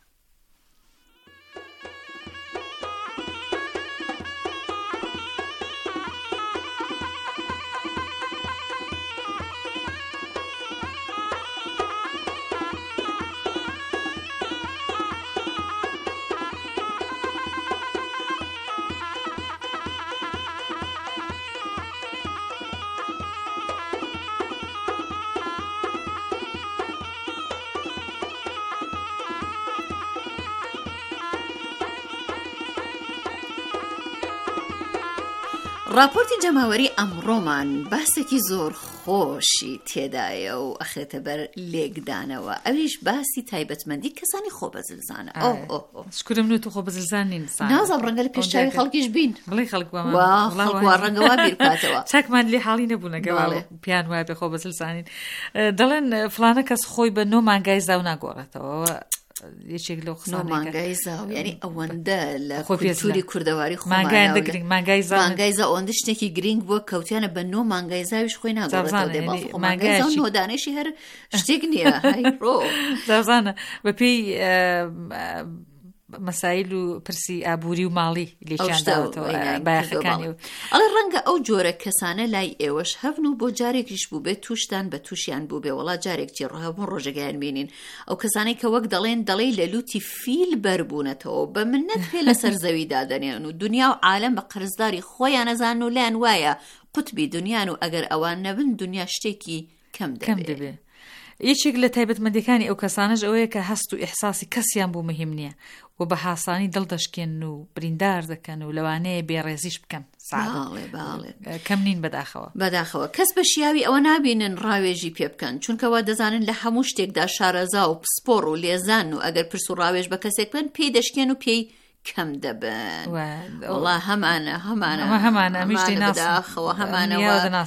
راپۆرتی جەماوەری ئەمڕۆمان باسێکی زۆر خۆشی تێدایە و ئەخێتە بەر لێکدانەوە. ئەویش باسی تایبەتمەندی کەسانی خۆبەزلزانە. شکرم نوێت و خۆبەزلزان نازم ڕەنگە لە پێشچاوی خەڵکیش بین بڵێ خەڵک ڕەنگە وا بیر بکاتەوە. چاکمان لێ حاڵی نەبوونەگەڵێ پیان وایە پێ خۆبەزلزانین. دەڵێن فلانە کەس خۆی بە نۆ مانگای زاو ناگۆڕێتەوە. یەکێک لەو قسانەی مانگای زاو یعنی ئەوەندە لە کولتوری کوردەواری خۆمان مانگای زاو ئەوەندە شتێکی گرنگ بووە کەوتیانە بە نۆ مانگای زاویش خۆی ناگۆڕێتەوە. مانگای زاو نۆدانێشی هەر شتێک نییە. زازانە بە پێی مەسایل و پرسی ئابووری و ماڵی لێکیان داوەتەوە بایەخەکانی. ئەڵێ ڕەنگە ئەو جۆرە کەسانە لای ئێوەش هەبن و بۆ جارێکیش بوو بێت تووشتان بە تووشیان بوو بێ وڵا جارێکی ڕۆهەبوون ڕۆژەگەیان بینین ئەو کەسانەی کە وەک دەڵێ لە لوتی فیل بەربوونەتەوە بە منەت پێ لەسەر زەوی دادەنێن و دنیا و عالەم بە قرزداری خۆیان نەزان و لایان وایە قوتبی دنیان و ئەگەر ئەوان نەبن دنیا شتێکی کەم دەبێ. یەکێک لە تایبەتمەندەکانی ئەو کەسانەش ئەوەیە کە هەست و ئیحساسی کەسیان بوو مهم نییە و بە هاسانی دڵدەشکێن و بریندار دەکەن و لەوانەیە بێڕێزیش بکەن. کەم نین بەداخەوە کەس بە شیاوی ئەوە نابینن ڕاوێژی پێ بکەن چونکەوە دەزانن لە هەموو شتێکدا شارەزا و پسپۆڕ و لێزان و ئەگەر پرس و ڕاوێژ بە کەسێک بن پێی دەشکێن و پێی کەم دەبن. وڵا هەمانە میشتی ناسخەوە هەمانەوە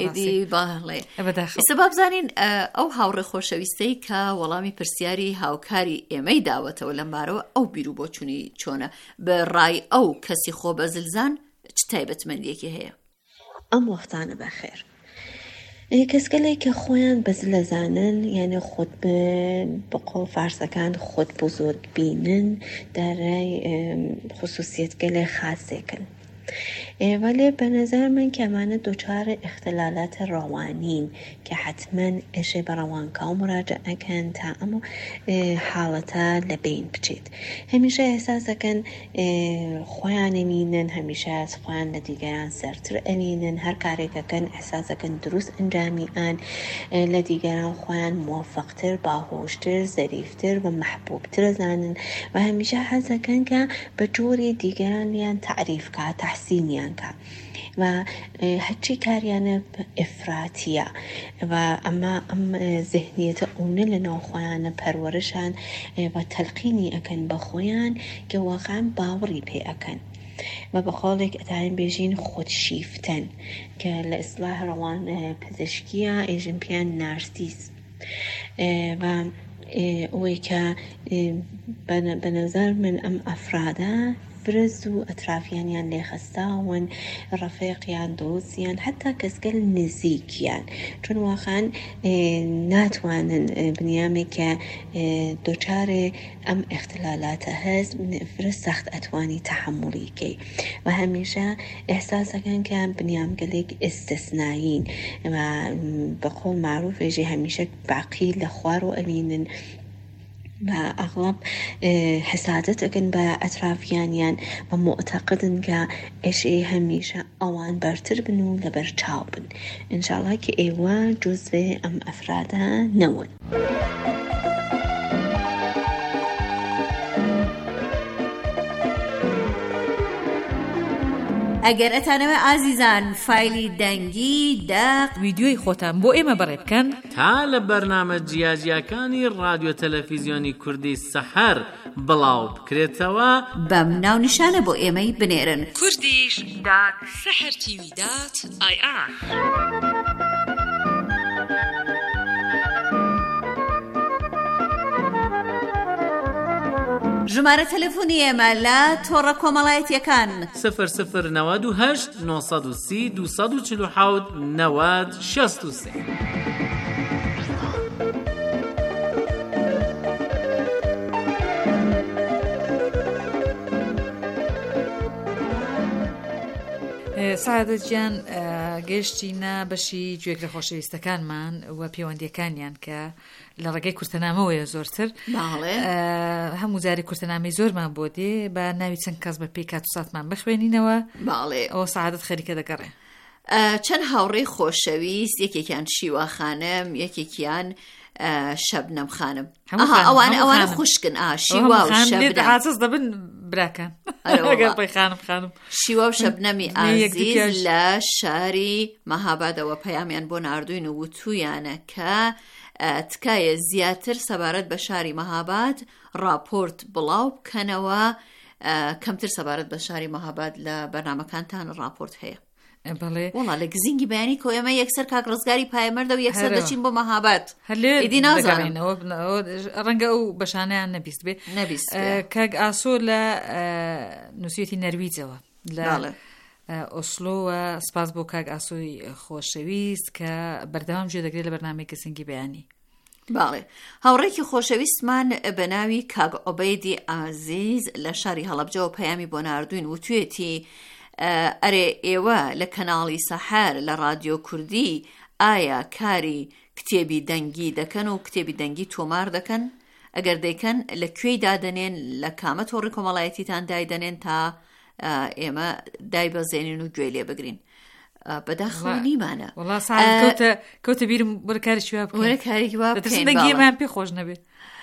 ئێستا بزانین ئەو هاوڕێ خۆشەویستەی کە وەڵامی پرسیاری هاوکاری ئێمەی داوەتەوە لەمبارەوە ئەو بیر و بۆچوونی چۆنە بە ڕای ئەو کەسی خۆ بەزلزان چ تایبەتمەندیەکی هەیە؟ ئەم وەختانە بەخێر کەسگەلێک کە خۆیان بەزلەزانن یعنی خۆت بە قۆڵ فارسەکان خۆت بزرگ بینن دارای خصوصیەتگەلێ خاصێکن ولی به نظر من که ئەمانە دچار اختلالات روانین که حتما ئێشێ بە ڕەوانکاو مراجعە ئەکەن تا ئەم حاڵەتە لەبین بچێت. هەمیشە ئێحساس دەکەن خۆیان ئەمینن، هەمیشە خۆیان لە دیگەران سەرتر ئەمینن، هەر کارێکەکەن ئێحساس دەکەن دروست ئەنجامی ئەن، لە دیگەران خۆیان موفقتر، باهۆشتر، زەریفتر و محبوبتر زانن و هەمیشە حەز دەکەن کە بە جۆری دیگەرانیان تعریف کە تحسینیان کە و هەرچی کاریانە ئفراتیە و ئەمە ئەم ذهنیەتە ئەوە لە ناو خۆیانە پەروەرشان و تەلقینی ئەکەن بە خۆیان کە واقعا باوەڕی پێ ئەکەن و بە خۆڵێک ئەتان بێژین خۆدشیفتن کە لە ئیسلاح ڕەوان پزیشکیە ئێژن پیان نارسیس و ئەوەی کە بە نەزەر من ئەم ئەفرادە برز و ئەترافیانیان لێخەستاون، ڕەفیقیان، دۆستیان، حتا کەسگەل نزیکیان، چون واقعا ناتوانن بنیامێک کە دچارێ ئەم اختلالاتە هەست فرە سەخت ئەتوانی تەحمڵیکەی و هەمیشە ئێحساس دەکەن کە بنیامگەلێک ئستثناین و بە قۆڵ معروفێژی هەمیشە باقی لە خوار و ئەمینن و ئەغڵب حسادت ئەکەن بە ئەترافیانیان و معتەقدن کە ئێشێ هەمیشە ئەوان بەرتر بن و لەبەر چاو بن. ئینشاڵڵا کە ئێوە جزوێ ئەم ئەفرادە نەون. ئەگەر ئەتانەوە ئازیزان فایلی دەنگی داق ویدیۆی خۆتان بۆ ئێمە بەڕێ بکەن تا لە بەرنامە جیاجیەکانی رادیۆ تەلەڤیزیۆنی کوردی سەحەر بڵاو بکرێتەوە بەم ناونیشانە بۆ ئێمەی بنێرن kurdish.sahartv.ir ژمارە تەلەفۆنی ئێمە لە تۆڕە کۆمەڵایەتیەکان 0098 930 247 90 63. سعادەت گیان گەشتینە بەشی گوێگرە خۆشەویستەکانمان و پەیوەندیەکانیان کە لە ڕێگەی کورتەنامەوەیە زۆرتر هەموو جارێک کورتەنامەی زۆرمان بۆ دێ بە ناوی چەند کەس بە پێی کات و ساتمان بخوێنینەوە ئەوە سعادەت خەریکە دەگەڕێ. چەند هاوڕێی خۆشەویست، یەکێکیان شیوا خانم، یەکێکیان شەبنەم خانم، ئەوانە خوشکن شیوا و حاسس دەبن براکان خانم شیوا و شەبنەمی ئازیز لە شاری مەهابادەوە پەیامیان بۆ ناردوین و وتویانە کە تکایە زیاتر سەبارەت بە شاری مەهاباد راپۆرت بڵاو بکەنەوە، کەمتر سەبارەت بە شاری مەهاباد لە بەرنامەکانتان راپۆرت هەیە. وڵا لە گزینگی بەیانی کۆ ئێمە یەکسەر کاک ڕزگاری پایەمەردە و یەکسەر دەچین بۆ مەهاباد ئیدی نازانین ڕەنگە ئەو بەشانەیان نەبیست بێ کاک ئاسۆ لە نووسێتی نەرویجەوە لە ئۆسلۆوە. سپاس بۆ کاک ئاسۆی خۆشەویست کە بەردەوام گوێ دەگرێت لە بەرنامەی گزینگی بەیانی. باڵێ هاوڕێکی خۆشەویستمان بە ناوی کاگ عوبەیدی عەزیز لە شاری هەڵەبجەوە پەیامی بۆ ناردوین و توێتی ئەرێ ئێوە لە کەناڵی سەحەر لە رادیۆ کوردی ئایا کاری کتێبی دەنگی دەکەن و کتێبی دەنگی تۆمار دەکەن؟ ئەگەر دەیکەن لەکوێی دادەنێن لە کامە تۆڕی کۆمەڵایەتیتان دایدەنێن تا ئێمە دایبەزێنین و گوێ لێ بگرین بەداخەوانیمانە وەڵا ساعت کەوتە بیرم وەرە کارێکی وا بکەین وەرە کارێکی وا بکەین دەنگیمان پێ خۆش نەبێ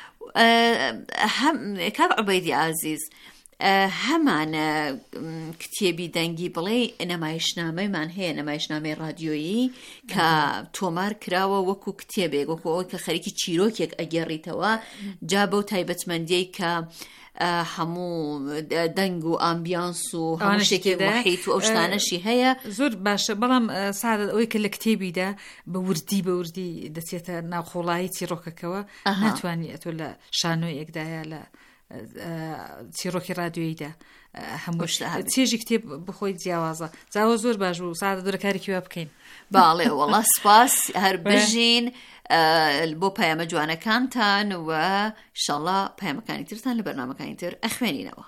کاگ عوبەیدی عەزیز هەمانە کتێبی دەنگی بڵێ نەمایشنامەیمان هەیە نەمایشنامەی رادیۆیی کە تۆمار کراوە وەکو کتێبێک وەکو ئەوەی کە خەریکی چیرۆکێک ئەگەڕیتەوە جا بەو تایبەتمەندیەی کە هەموو دەنگ و ئامبیانس و هەموو شتێکی محیط و ئەو شتانەشی هەیە زۆر باشە بەڵام سادە ئەوەی کە لە کتێبیدا بە وردی دەچێتە ناوخۆڵایی چیرۆکەکەوە ناتوانانی ئەتۆ لە شانۆیەکدایە لە چیرۆکی رادیۆییدا هەموو چێژی کتێب بخۆی جیاوازە جاوە زۆر باش و سادە دورەکارێکی وا بکەین باڵێ وەڵا سپاس هەر بژین بۆ پەیامە جوانەکانتان و ئینشەڵڵا پەیامەکانی ترتان لە بەرنامەکانی تر ئەخوێنینەوە.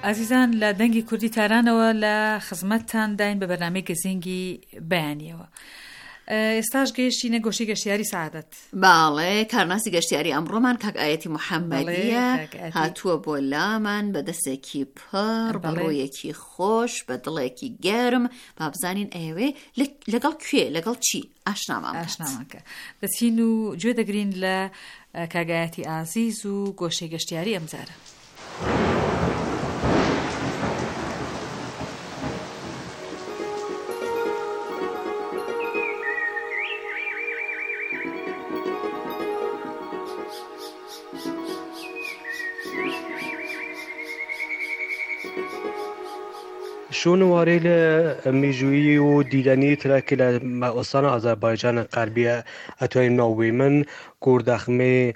ئازیزان لە دەنگی کوردی تارانەوە لە خزمەتتان داین بە بەرنامەی گەزینگی بەیانیەوە. ئێستاش گەیشتینە گۆشەی گەشتیاری سعادەت. باڵێ کارناسی گەشتیاری ئەمڕۆمان کاک ئایەتی محەممەدیە هاتووە بۆ لامان بە دەستێکی پڕ بەڕۆیەکی خۆش بە دڵێکی گەرم بابزانین ئێوێ لەگەڵ کوێ لەگەڵ چی ئاشنامانکە دەچین و گوێ دەگرین لە کاگایەتی ئازیز و گۆشەی گەشتیاری ئەمجارە. شونواری میجویی و دیدنی ترکی لمستان آذربایجان غربی اتوی نویمن گردخمه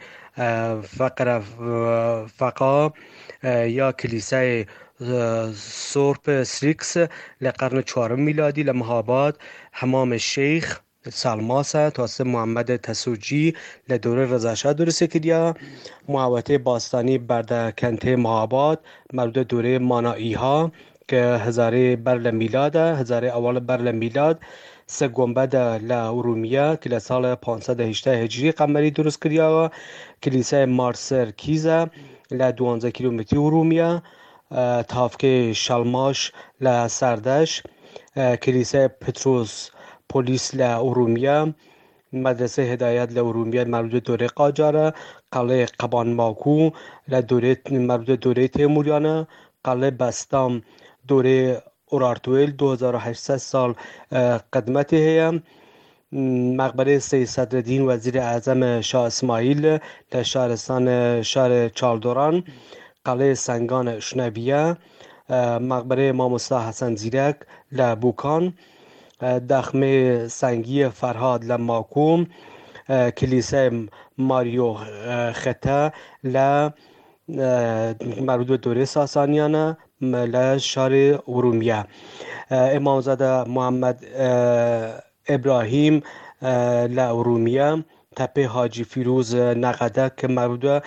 فقا یا کلیسای سورپ سریکس لقرن 4 میلادی لمهاباد حمام شیخ سالماسه توسط محمد تسوجی لدوره رضاشاه درست کردیا محوطه باستانی برده کنته مهاباد مربوط دوره مانایی ها که هزاره بر میلاد هزاره اول بر میلاد سه گنبد لارومیه که لسال 518 هجری قمری درست کردیا کلیسای مارسر کیزه ل 12 کیلومتری ارومیه تافکه شلماش لسردش کلیسای پتروس پلیس لارومیه مدرسه هدایت لارومیه مربوط دوره قاجاره قلعه قبان ماکو لدوره مربوط دوره تیموریانه قلعه بستام دوره اورارتویل 2800 سال قدمتی هست مقبره سید صدرالدین وزیر اعظم شاه اسماعیل در شهرستان شهر چالدوران قلعه سنگان شنویه مقبره امام موسی حسن زیرک لبوکان دخمه سنگی فرهاد لماکوم کلیسای ماریو خطه مربوط دوره ساسانیانه لشهر ارومیه امامزاده محمد ابراهیم لارومیه تپه حاجی فیروز نقده که مربوط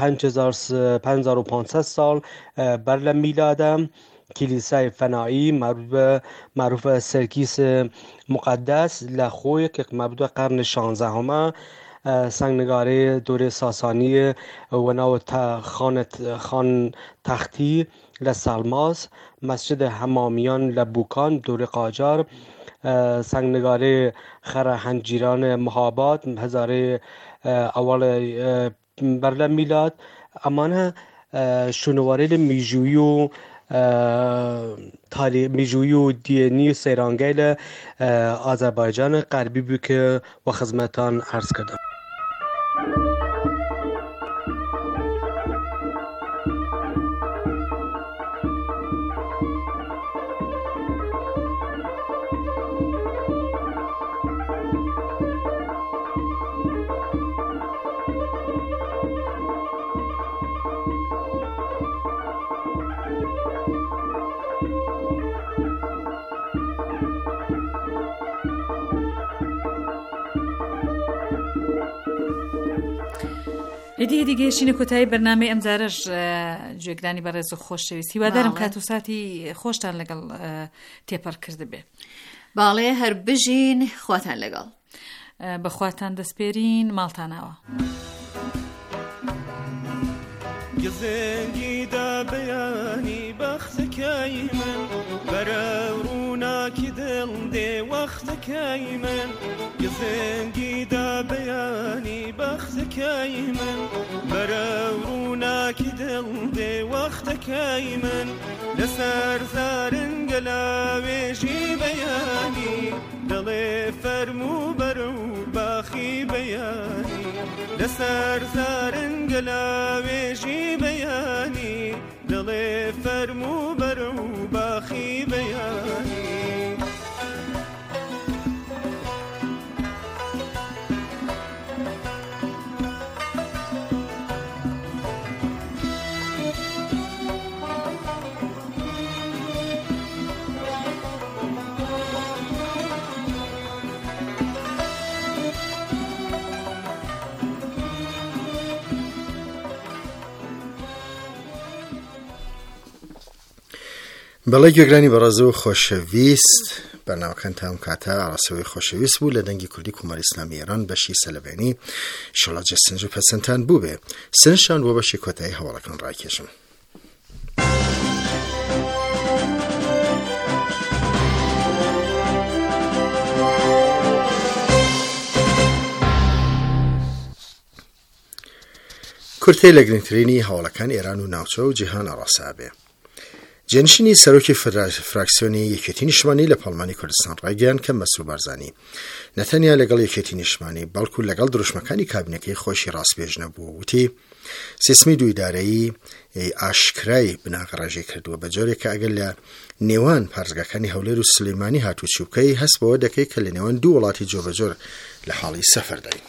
5500 سال بر میلاده کلیسای فنایی معروف سرکیس مقدس لخوی که مربوط قرن 16 همه سنگنگاره دوره ساسانی و نو خان تختی لسالماس مسجد حمامیان لبوکان دوره قاجار سنگنگاره خرهنجیران مهاباد هزاره اول بر میلاد امانه شنواری میجویی و دینی سیرانگیل آذربایجان غربی بود که و خدمتان عرض کردم. هدی گەیشتینە کۆتایی بەرنامەی ئەمجارەش گوێگرانی بەڕێز و خۆشەویست هیوادارم کات و ساتی خۆشتان لەگەڵ تێپەڕ کرد بێ. باڵێ هەر بژین خواتان لەگەڵ بەخواتان دەسپێرین ماڵتانەوە. گزێنگیدا بەیانی بەختەکەی من بەرە ڕووناکی دڵ دێ وەختەکەی من گزێنگیدا بەیانی بەختەکەی من بەرە ڕووناکی دڵ دێ وەختەکەی من لەسەر زارنگە لاوێژی بەیانی دڵێ فەرموو بەرە و باخی بەیانی لەسەر زارنگە لاوێژی بەیانی دڵێ فەرموو بەرە و باخی بەیانی بەڵێ گوێگرانی بەڕێز و خۆشەویست، بەرنامەکان تام کاتە ئاڕاستەوەی خۆشەویست بوو لە دەنگی کوردی کۆماری ئیسلامی ئێران بەشی سەلەبێنی ئینشەڵڵا جەستنج و پەسەندتان بوو بێ. سنجشان بۆ بەشی کۆتایی هەواڵەکان ڕاکێشم. کورتەی لە گرنگترینی هەواڵەکان ئێران و ناوچە و جیهان ئاڕاسا بێ. جێنشینی سەرۆکی فراکسیۆنی یەکێتی نیشتمانی لە پەرلەمانی کوردستان ڕایگەیاند کە مەسرور بارزانی نەتەنیا لەگەڵ یەکێتی نیشتمانی بەڵکو لەگەڵ دروشمەکانی کابینەکەی خۆشی ڕاستپێژ نەبوو. وتی سیستمی دوو ئیدارەیی ئاشکرای بناغەڕێژەی کردووە بە جۆرێک کە ئەگەر لە نێوان پارێزگاکانی هەولێر و سلەیمانی هاتوچی بکەی هەست بەوە دەکەی کە لە نێوان دوو وڵاتی جۆبەجۆر لە حاڵی سەفەردەی.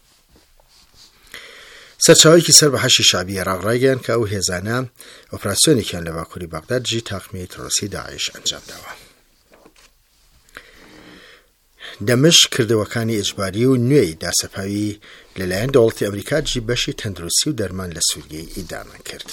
سەرچاوەیەکی سەر بە حەشی شعبی عێراق ڕایگەیاند کە ئەو هێزانە ئۆپراسیۆنێکیان لە باکووری بەغداد جێی تاقمی تۆڕەسی داعش ئەنجام داوە. دەمشق کردەوەکانی ئیجباری و نوێی داسەپاوی لەلایەن دەوڵەتی ئەمریکا جی بەشی تەندروستی و دەرمان لە سووریای ئیدامان کرد.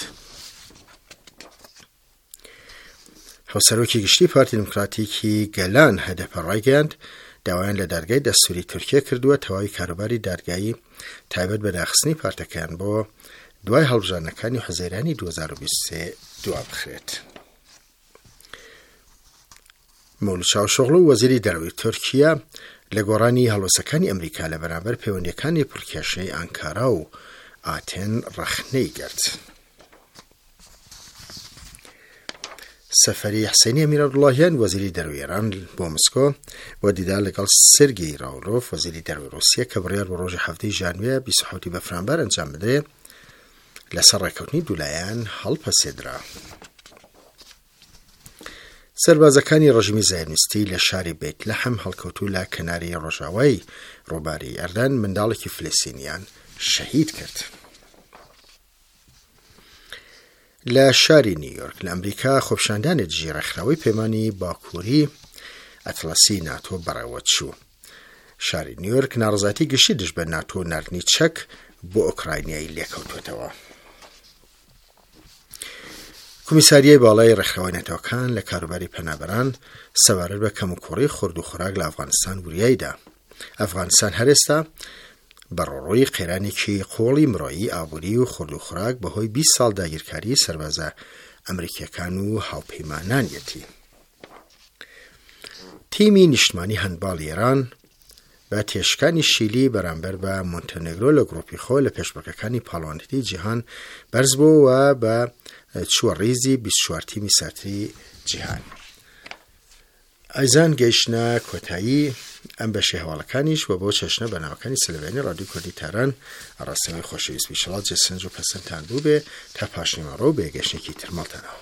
هەوسەرۆکی گشتی پارتی دموکراتیکی گەلان هەدەپە ڕایگەیاند داوایان لە دادگای دەستوری تورکیا کردووە تەواوی کاروباری دادگایی تایبەت بە داخستنی پارتەکەیان بۆ دوای هەڵبژاردنەکانی حوزەیرانی 2023 دوا بخرێت. مەولود چاوشۆغڵ و وەزیری دەرەوەی تورکیا لە گۆڕانی هەڵوەسەکانی ئەمریکا لە بەرامبەر پەیوەندیەکانی پڕکێشەی ئانکارا و ئاتێن ڕەخنەی کرد. سەفەری حسینی ئەمیرعەبدوڵڵاهیان وەزیری دەرەوەی ئێران بۆ مسکۆ بۆ دیدار لەگەڵ سێرگێی ڕاولۆف وەزیری دەرەوەی رووسیا کە بڕیار بە ڕۆژی 7 ژانویە 27 بەفرامبەر ئەنجام بدرێت لەسەر ڕێکەوتنی دوولایەن هەڵپەسێدرا. سەربازەکانی ڕژیمی زایۆنیستی لە شاری بیت لەحەم هەڵکەوتوو لە کەناری ڕۆژاوای ڕووباری ئەردەن منداڵێکی فلەستینیان شەهید کرد. لە شاری نیویۆرک لە ئەمریکا خۆپیشاندانێکی ڕێکخراوەی پەیمانی باکووری ئەتلەسی ناتۆ بەڕێوە چوو. شاری نیویۆرک ناڕەزایەتی گشتی دژ بە ناتۆ ناردنی چەک بۆ ئۆکراینیای لێکەوتوێتەوە. کۆمیساریای باڵای ڕێکخراوەی ناتۆکان لە کاروباری پەنابەران سەبارەت بە کەموکۆڕی خورد و خۆراک لە ئەفغانستان وریایدا. ئەفغانستان هەرێستا بەڕۆڕۆی قێرانێکی قۆڵی مرۆیی ئابووری و خورد و خۆراک بەهۆی 20 ساڵ داگیرکاری سەربازە ئەمریکیەکان و هاوپەیمانانیەتی. تیمی نیشتمانی هەندباڵ ئێران بە تێشکانی شیلی بەرامبەر بە مۆنتەنێگرۆ لە گڕۆپی خۆ لە پێشبڕکەکانی پاڵەوانێتی جیهان بەرز بووە بە چووە ڕیزی 24 تیمی ساتری جیهان. ئایزان گەیشتنە کۆتایی ئەم بەشی هەواڵەکانیش و بۆ چێشنە بەناوەکانی سەلەبێنی ڕادیۆ کوردی تاران ئاڕاستەوەی خۆشەویست ئینشەڵڵا جێسنج و پەسەندتان بوو بێ تا پاشنیمەڕۆ و بێگەشتێکی ترمەڵتەنەوە.